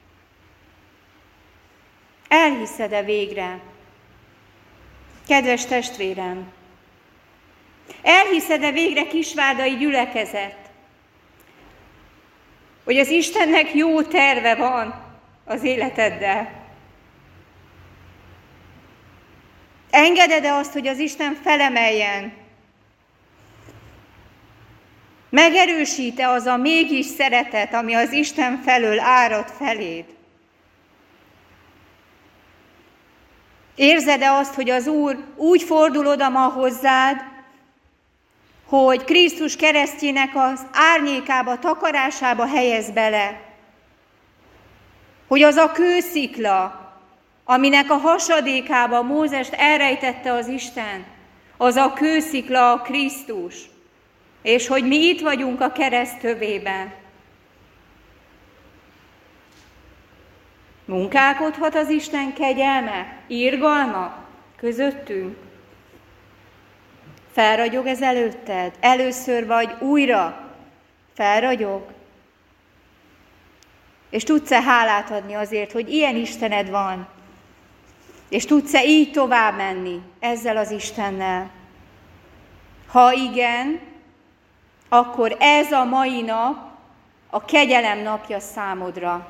S1: Elhiszed-e végre? Kedves testvérem, elhiszed-e végre, kisvárdai gyülekezet, hogy az Istennek jó terve van az életeddel? Engeded-e azt, hogy az Isten felemeljen? Megerősít-e az a mégis szeretet, ami az Isten felől árad feléd? Érzed-e azt, hogy az Úr úgy fordul oda ma hozzád, hogy Krisztus keresztjének az árnyékába, takarásába helyez bele? Hogy az a kőszikla, aminek a hasadékába Mózest elrejtette az Isten, az a kőszikla a Krisztus, és hogy mi itt vagyunk a kereszt tövében. Munkálkodhat az Isten kegyelme, irgalma közöttünk? Felragyog ez előtted? Először vagy újra felragyog? És tudsz-e hálát adni azért, hogy ilyen Istened van? És tudsz-e így tovább menni ezzel az Istennel? Ha igen, akkor ez a mai nap a kegyelem napja számodra.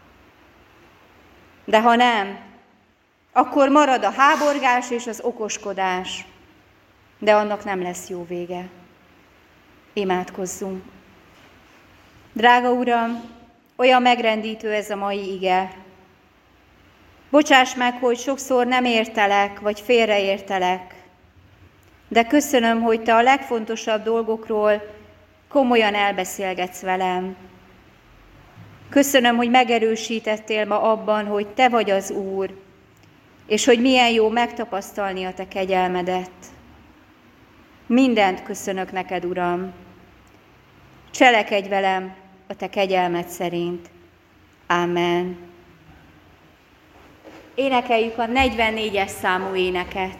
S1: De ha nem, akkor marad a háborgás és az okoskodás, de annak nem lesz jó vége. Imádkozzunk. Drága Uram, olyan megrendítő ez a mai ige. Bocsáss meg, hogy sokszor nem értelek, vagy félreértelek, de köszönöm, hogy Te a legfontosabb dolgokról komolyan elbeszélgetsz velem. Köszönöm, hogy megerősítettél ma abban, hogy Te vagy az Úr, és hogy milyen jó megtapasztalni a Te kegyelmedet. Mindent köszönök neked, Uram. Cselekedj velem a Te kegyelmed szerint. Ámen. Énekeljük a negyvennégyes számú éneket.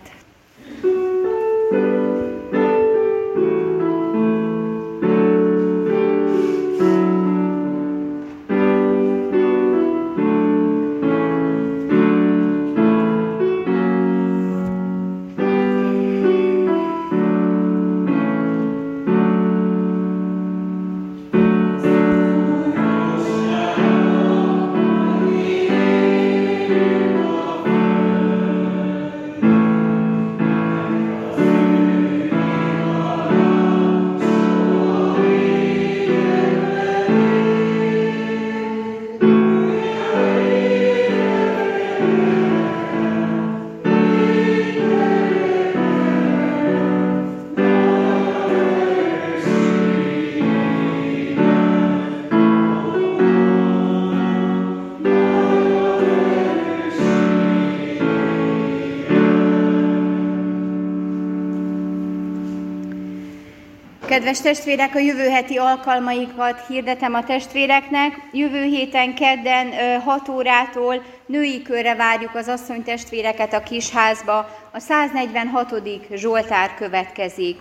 S1: Kedves testvérek, a jövő heti alkalmaikat hirdetem a testvéreknek. Jövő héten kedden hat órától női körre várjuk az asszonytestvéreket a kisházba. A száznegyvenhatodik Zsoltár következik.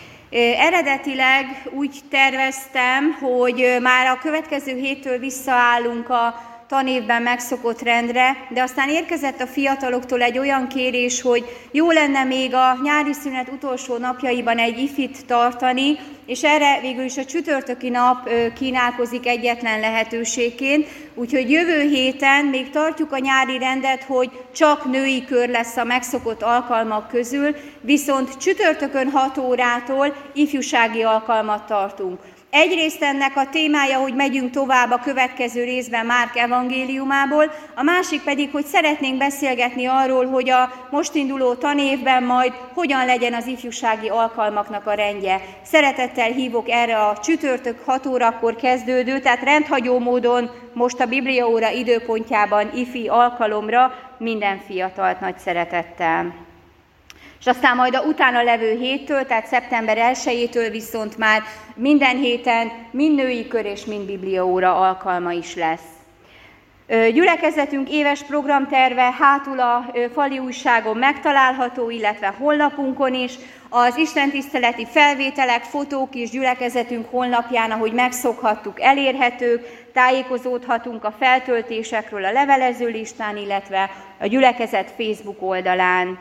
S1: Eredetileg úgy terveztem, hogy már a következő héttől visszaállunk a tanévben megszokott rendre, de aztán érkezett a fiataloktól egy olyan kérés, hogy jó lenne még a nyári szünet utolsó napjaiban egy ifit tartani, és erre végül is a csütörtöki nap kínálkozik egyetlen lehetőségként, úgyhogy jövő héten még tartjuk a nyári rendet, hogy csak női kör lesz a megszokott alkalmak közül, viszont csütörtökön hat órától ifjúsági alkalmat tartunk. Egyrészt ennek a témája, hogy megyünk tovább a következő részben Márk evangéliumából, a másik pedig, hogy szeretnénk beszélgetni arról, hogy a most induló tanévben majd hogyan legyen az ifjúsági alkalmaknak a rendje. Szeretettel hívok erre a csütörtök hat órakor kezdődő, tehát rendhagyó módon most a bibliaóra időpontjában ifi alkalomra minden fiatalt nagy szeretettel. És aztán majd a utána levő héttől, tehát szeptember elsejétől viszont már minden héten mind női kör és mind bibliaóra alkalma is lesz. Gyülekezetünk éves programterve hátul a fali újságon megtalálható, illetve honlapunkon is. Az istentiszteleti felvételek, fotók is gyülekezetünk honlapján, ahogy megszokhattuk, elérhetők, tájékozódhatunk a feltöltésekről a levelezőlistán, illetve a gyülekezet Facebook oldalán.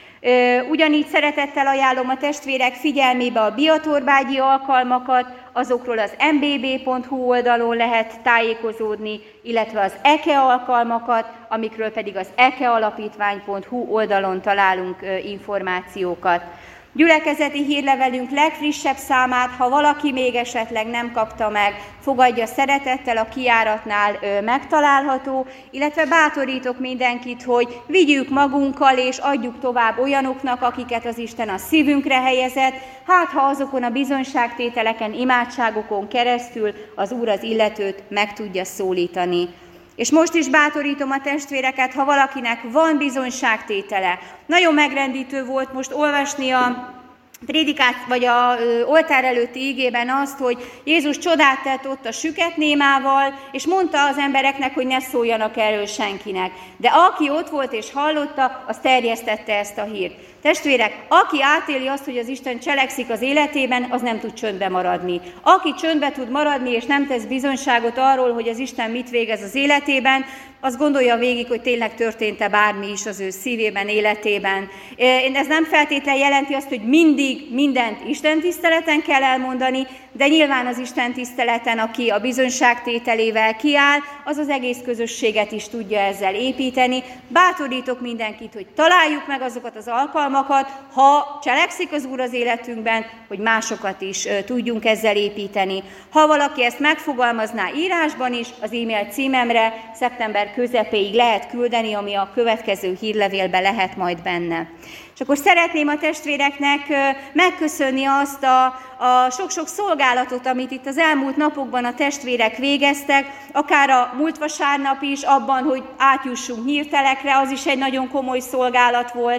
S1: Ugyanígy szeretettel ajánlom a testvérek figyelmébe a biatorbágyi alkalmakat, azokról az em bé bé pont hú oldalon lehet tájékozódni, illetve az eke alkalmakat, amikről pedig az ekealapítvány pont hú oldalon találunk információkat. Gyülekezeti hírlevelünk legfrissebb számát, ha valaki még esetleg nem kapta meg, fogadja szeretettel, a kijáratnál ö, megtalálható, illetve bátorítok mindenkit, hogy vigyük magunkkal és adjuk tovább olyanoknak, akiket az Isten a szívünkre helyezett, hát ha azokon a bizonyságtételeken, imádságokon keresztül az Úr az illetőt meg tudja szólítani. És most is bátorítom a testvéreket, ha valakinek van bizonyságtétele. Nagyon megrendítő volt most olvasni a prédikát, vagy a ö, oltár előtti ígében azt, hogy Jézus csodát tett ott a süketnémával, és mondta az embereknek, hogy ne szóljanak erről senkinek. De aki ott volt és hallotta, az terjesztette ezt a hírt. Testvérek, aki átéli azt, hogy az Isten cselekszik az életében, az nem tud csöndbe maradni. Aki csöndbe tud maradni, és nem tesz bizonyságot arról, hogy az Isten mit végez az életében, az gondolja végig, hogy tényleg történt-e bármi is az ő szívében, életében. Ez nem feltétlenül jelenti azt, hogy mindig mindent istentiszteleten kell elmondani, de nyilván az istentiszteleten, aki a bizonyságtételével kiáll, az az egész közösséget is tudja ezzel építeni. Bátorítok mindenkit, hogy találjuk meg azokat az alkalmakat, ha cselekszik az Úr az életünkben, hogy másokat is tudjunk ezzel építeni. Ha valaki ezt megfogalmazná írásban is, az e-mail címemre szeptember közepéig lehet küldeni, ami a következő hírlevélben lehet majd benne. És akkor szeretném a testvéreknek megköszönni azt a, a sok-sok szolgálatot, amit itt az elmúlt napokban a testvérek végeztek, akár a múlt vasárnap is, abban, hogy átjussunk nyírtelekre, az is egy nagyon komoly szolgálat volt,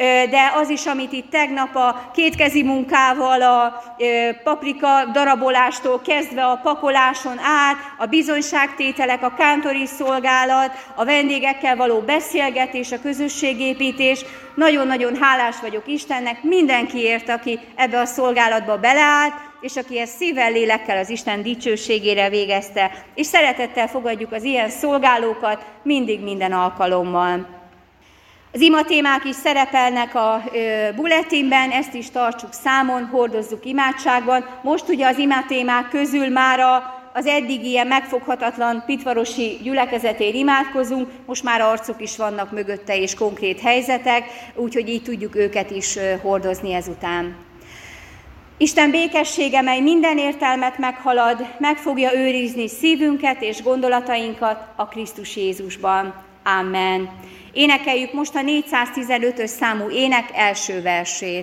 S1: de az is, amit itt tegnap a kétkezi munkával, a paprika darabolástól kezdve a pakoláson át, a bizonyságtételek, a kántori szolgálat, a vendégekkel való beszélgetés, a közösségépítés. Nagyon-nagyon hálás vagyok Istennek mindenkiért, aki ebbe a szolgálatba beleállt, és aki ezt szívvel, lélekkel az Isten dicsőségére végezte. És szeretettel fogadjuk az ilyen szolgálókat mindig, minden alkalommal. Az imatémák is szerepelnek a bulletinben, ezt is tartsuk számon, hordozzuk imádságban. Most ugye az imatémák közül már a az eddig ilyen megfoghatatlan pitvarosi gyülekezetén imádkozunk, most már arcok is vannak mögötte és konkrét helyzetek, úgyhogy így tudjuk őket is hordozni ezután. Isten békessége, mely minden értelmet meghalad, meg fogja őrizni szívünket és gondolatainkat a Krisztus Jézusban. Amen. Énekeljük most a négyszáztizenötös számú ének első versét.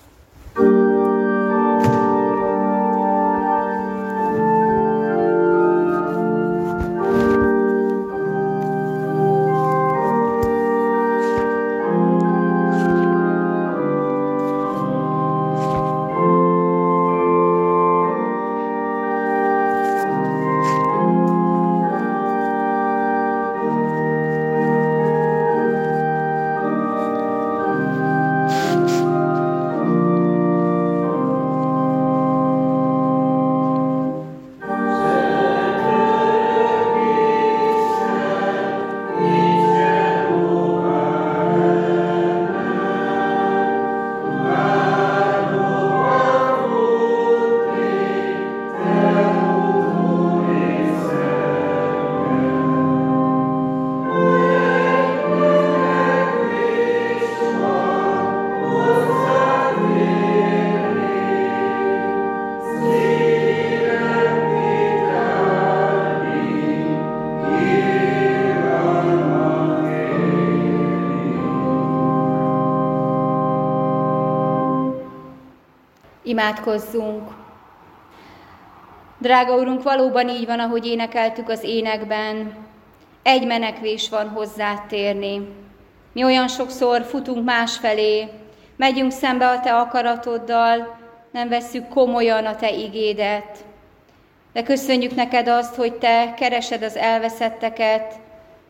S1: Imádkozzunk! Drága Urunk, valóban így van, ahogy énekeltük az énekben. Egy menekvés van hozzád térni. Mi olyan sokszor futunk másfelé, megyünk szembe a Te akaratoddal, nem vesszük komolyan a Te igédet. De köszönjük neked azt, hogy Te keresed az elveszetteket,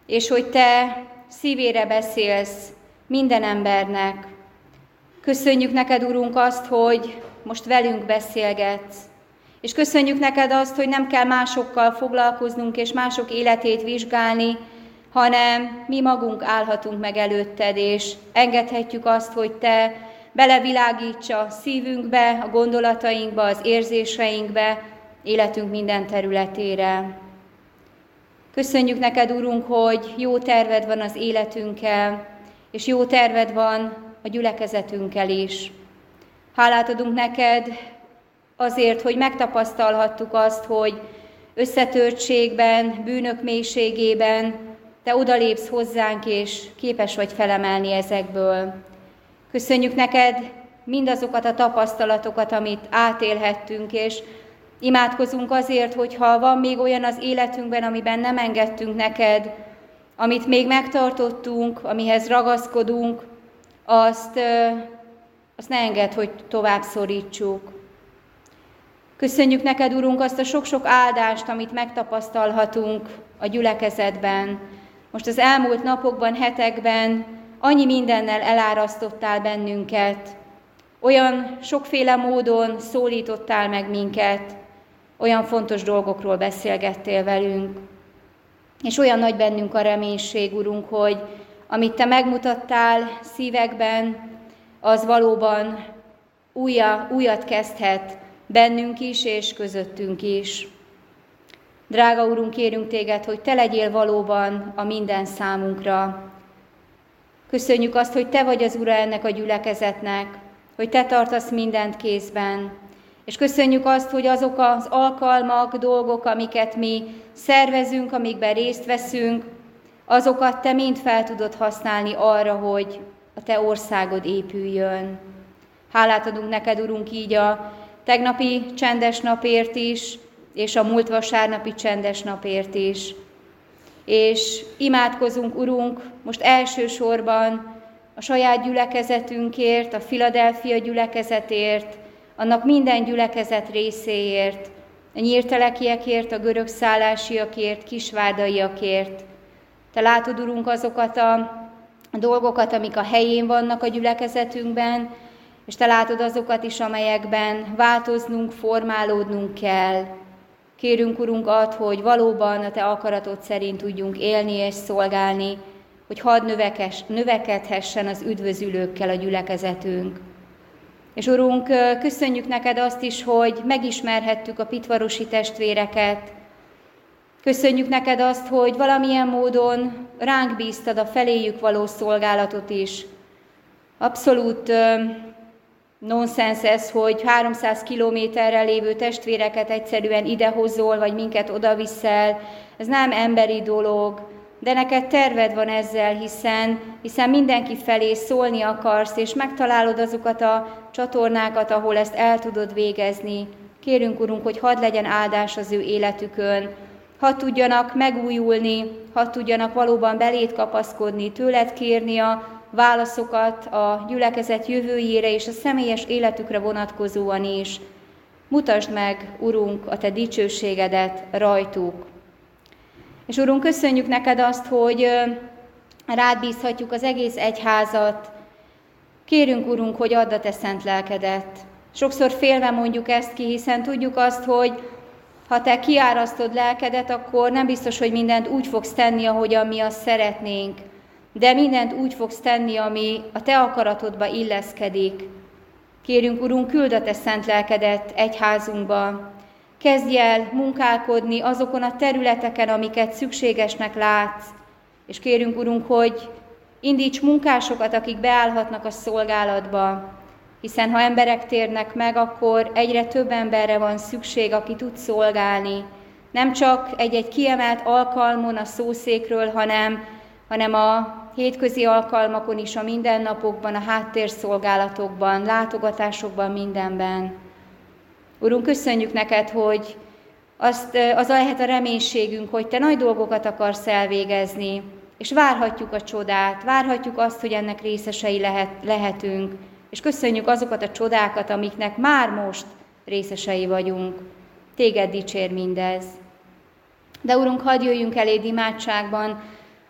S1: és hogy Te szívére beszélsz minden embernek. Köszönjük neked, Urunk, azt, hogy most velünk beszélgetsz, és köszönjük neked azt, hogy nem kell másokkal foglalkoznunk és mások életét vizsgálni, hanem mi magunk állhatunk meg előtted, és engedhetjük azt, hogy Te belevilágíts a szívünkbe, a gondolatainkba, az érzéseinkbe, életünk minden területére. Köszönjük neked, Urunk, hogy jó terved van az életünkkel, és jó terved van a gyülekezetünkkel is. Hálát adunk neked azért, hogy megtapasztalhattuk azt, hogy összetörtségben, bűnök mélységében Te odalépsz hozzánk, és képes vagy felemelni ezekből. Köszönjük neked mindazokat a tapasztalatokat, amit átélhettünk, és imádkozunk azért, hogyha van még olyan az életünkben, amiben nem engedtünk neked, amit még megtartottunk, amihez ragaszkodunk, azt, azt ne engedd, hogy tovább szorítsuk. Köszönjük neked, Urunk, azt a sok-sok áldást, amit megtapasztalhatunk a gyülekezetben. Most az elmúlt napokban, hetekben annyi mindennel elárasztottál bennünket, olyan sokféle módon szólítottál meg minket, olyan fontos dolgokról beszélgettél velünk. És olyan nagy bennünk a reménység, Urunk, hogy amit Te megmutattál szívekben, az valóban újja, újat kezdhet bennünk is, és közöttünk is. Drága Urunk, kérünk Téged, hogy Te legyél valóban a minden számunkra. Köszönjük azt, hogy Te vagy az Ura ennek a gyülekezetnek, hogy Te tartasz mindent kézben. És köszönjük azt, hogy azok az alkalmak, dolgok, amiket mi szervezünk, amikben részt veszünk, azokat Te mind fel tudod használni arra, hogy a Te országod épüljön. Hálát adunk neked, Urunk, így a tegnapi csendes napért is, és a múlt vasárnapi csendes napért is. És imádkozunk, Urunk, most elsősorban a saját gyülekezetünkért, a Philadelphia gyülekezetért, annak minden gyülekezet részéért, a nyírtelekiekért, a görög szállásiakért, kisvárdaiakért. Te látod, Urunk, azokat a dolgokat, amik a helyén vannak a gyülekezetünkben, és Te látod azokat is, amelyekben változnunk, formálódnunk kell. Kérünk, Urunk, add, hogy valóban a Te akaratod szerint tudjunk élni és szolgálni, hogy hadd növekes, növekedhessen az üdvözülőkkel a gyülekezetünk. És Urunk, köszönjük neked azt is, hogy megismerhettük a pitvarosi testvéreket. Köszönjük neked azt, hogy valamilyen módon ránk bíztad a feléjük való szolgálatot is. Abszolút nonsens ez, hogy háromszáz kilométerrel lévő testvéreket egyszerűen idehozol, vagy minket odaviszel. Ez nem emberi dolog, de neked terved van ezzel, hiszen, hiszen mindenki felé szólni akarsz, és megtalálod azokat a csatornákat, ahol ezt el tudod végezni. Kérünk, Urunk, hogy hadd legyen áldás az ő életükön, hadd tudjanak megújulni, hadd tudjanak valóban beléd kapaszkodni, tőled kérni a válaszokat a gyülekezet jövőjére és a személyes életükre vonatkozóan is. Mutasd meg, Urunk, a Te dicsőségedet rajtuk. És Urunk, köszönjük neked azt, hogy rád bízhatjuk az egész egyházat. Kérünk, Urunk, hogy add a Te szent lelkedet. Sokszor félve mondjuk ezt ki, hiszen tudjuk azt, hogy ha Te kiárasztod lelkedet, akkor nem biztos, hogy mindent úgy fogsz tenni, ahogyan mi azt szeretnénk. De mindent úgy fogsz tenni, ami a Te akaratodba illeszkedik. Kérünk, Urunk, küld a Te szent lelkedet egyházunkba. Kezdj el munkálkodni azokon a területeken, amiket szükségesnek látsz. És kérünk, Urunk, hogy indíts munkásokat, akik beállhatnak a szolgálatba. Hiszen ha emberek térnek meg, akkor egyre több emberre van szükség, aki tud szolgálni. Nem csak egy-egy kiemelt alkalmon a szószékről, hanem, hanem a hétközi alkalmakon is, a mindennapokban, a háttérszolgálatokban, látogatásokban, mindenben. Urunk, köszönjük neked, hogy azt, az lehet a reménységünk, hogy Te nagy dolgokat akarsz elvégezni, és várhatjuk a csodát, várhatjuk azt, hogy ennek részesei lehet, lehetünk, és köszönjük azokat a csodákat, amiknek már most részesei vagyunk. Téged dicsér mindez. De Urunk, hadd jöjjünk eléd imádságban,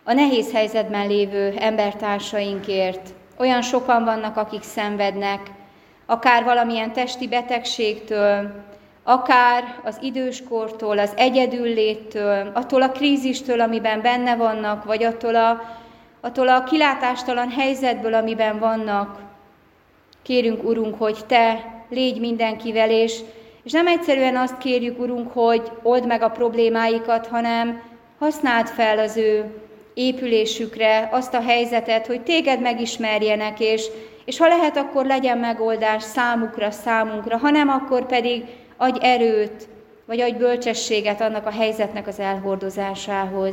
S1: a nehéz helyzetben lévő embertársainkért. Olyan sokan vannak, akik szenvednek, akár valamilyen testi betegségtől, akár az időskortól, az egyedülléttől, attól a krízistől, amiben benne vannak, vagy attól a, attól a kilátástalan helyzetből, amiben vannak. Kérünk, Urunk, hogy Te légy mindenkivel, és, és nem egyszerűen azt kérjük, Urunk, hogy old meg a problémáikat, hanem használd fel az ő épülésükre azt a helyzetet, hogy Téged megismerjenek, és, és ha lehet, akkor legyen megoldás számukra, számunkra, ha nem, akkor pedig adj erőt, vagy adj bölcsességet annak a helyzetnek az elhordozásához.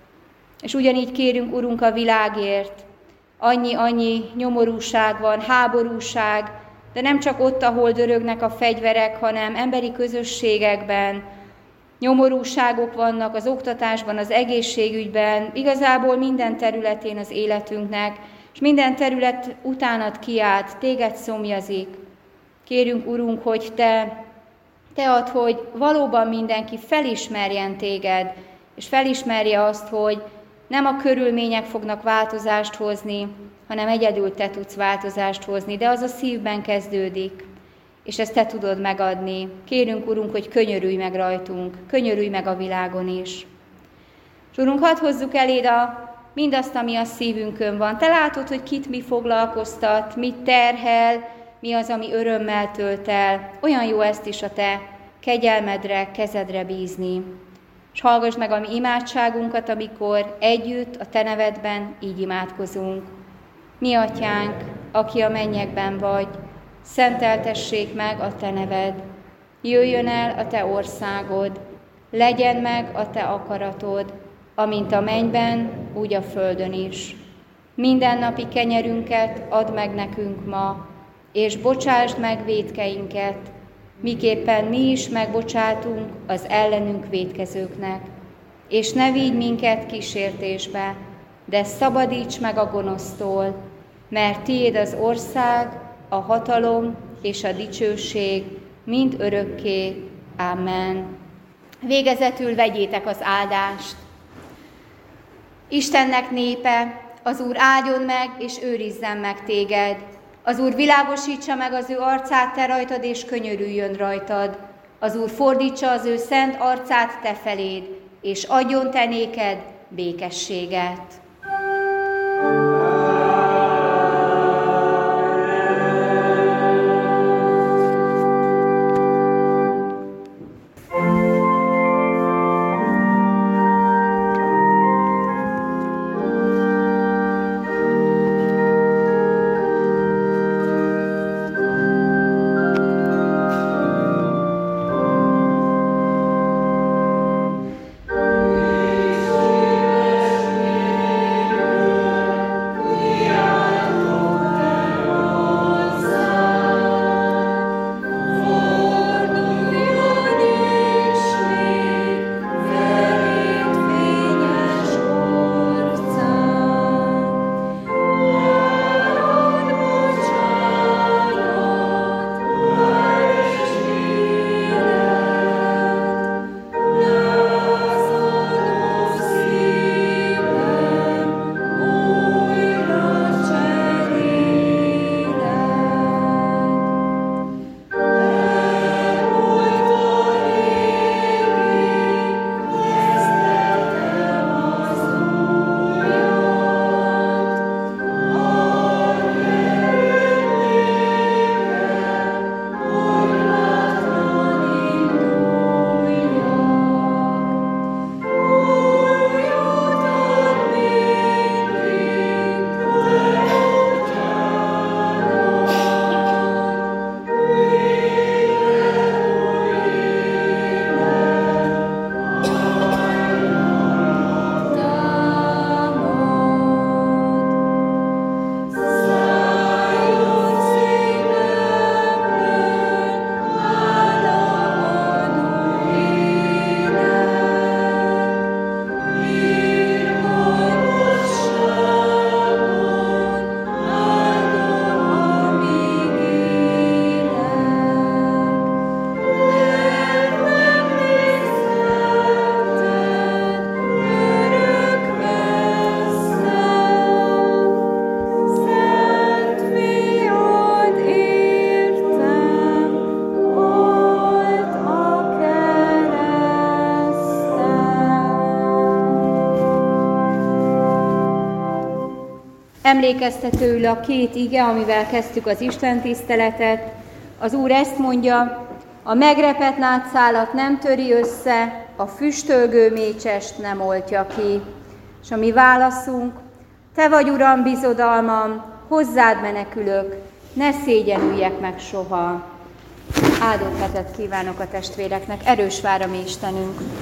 S1: És ugyanígy kérünk, Urunk, a világért. Annyi-annyi nyomorúság van, háborúság, de nem csak ott, ahol dörögnek a fegyverek, hanem emberi közösségekben. Nyomorúságok vannak az oktatásban, az egészségügyben, igazából minden területén az életünknek, és minden terület utánad kiált, Téged szomjazik. Kérünk, Urunk, hogy Te, Te add, hogy valóban mindenki felismerjen Téged, és felismerje azt, hogy nem a körülmények fognak változást hozni, hanem egyedül Te tudsz változást hozni, de az a szívben kezdődik, és ezt Te tudod megadni. Kérünk, Urunk, hogy könyörülj meg rajtunk, könyörülj meg a világon is. És Urunk, hadd hozzuk eléd a, mindazt, ami a szívünkön van. Te látod, hogy kit mi foglalkoztat, mit terhel, mi az, ami örömmel tölt el. Olyan jó ezt is a Te kegyelmedre, kezedre bízni. És hallgass meg a mi imádságunkat, amikor együtt a Te nevedben így imádkozunk. Mi Atyánk, aki a mennyekben vagy, szenteltessék meg a Te neved. Jöjjön el a Te országod, legyen meg a Te akaratod, amint a mennyben, úgy a földön is. Mindennapi kenyerünket add meg nekünk ma, és bocsásd meg vétkeinket, miképpen mi is megbocsátunk az ellenünk vétkezőknek. És ne vigy minket kísértésbe, de szabadíts meg a gonosztól, mert Tiéd az ország, a hatalom és a dicsőség mind örökké. Amen. Végezetül vegyétek az áldást. Istennek népe, az Úr áldjon meg és őrizzen meg téged. Az Úr világosítsa meg az ő arcát te rajtad, és könyörüljön rajtad. Az Úr fordítsa az ő szent arcát te feléd, és adjon te néked békességet.
S3: Amen.
S1: Emlékeztetőül a két ige, amivel kezdtük az Isten tiszteletet. Az Úr ezt mondja: a megrepett látszálat nem töri össze, a füstölgő mécsest nem oltja ki. És a mi válaszunk: Te vagy, Uram, bizodalmam, hozzád menekülök, ne szégyenüljek meg soha. Áldott hetet kívánok a testvéreknek, erős vár a mi Istenünk.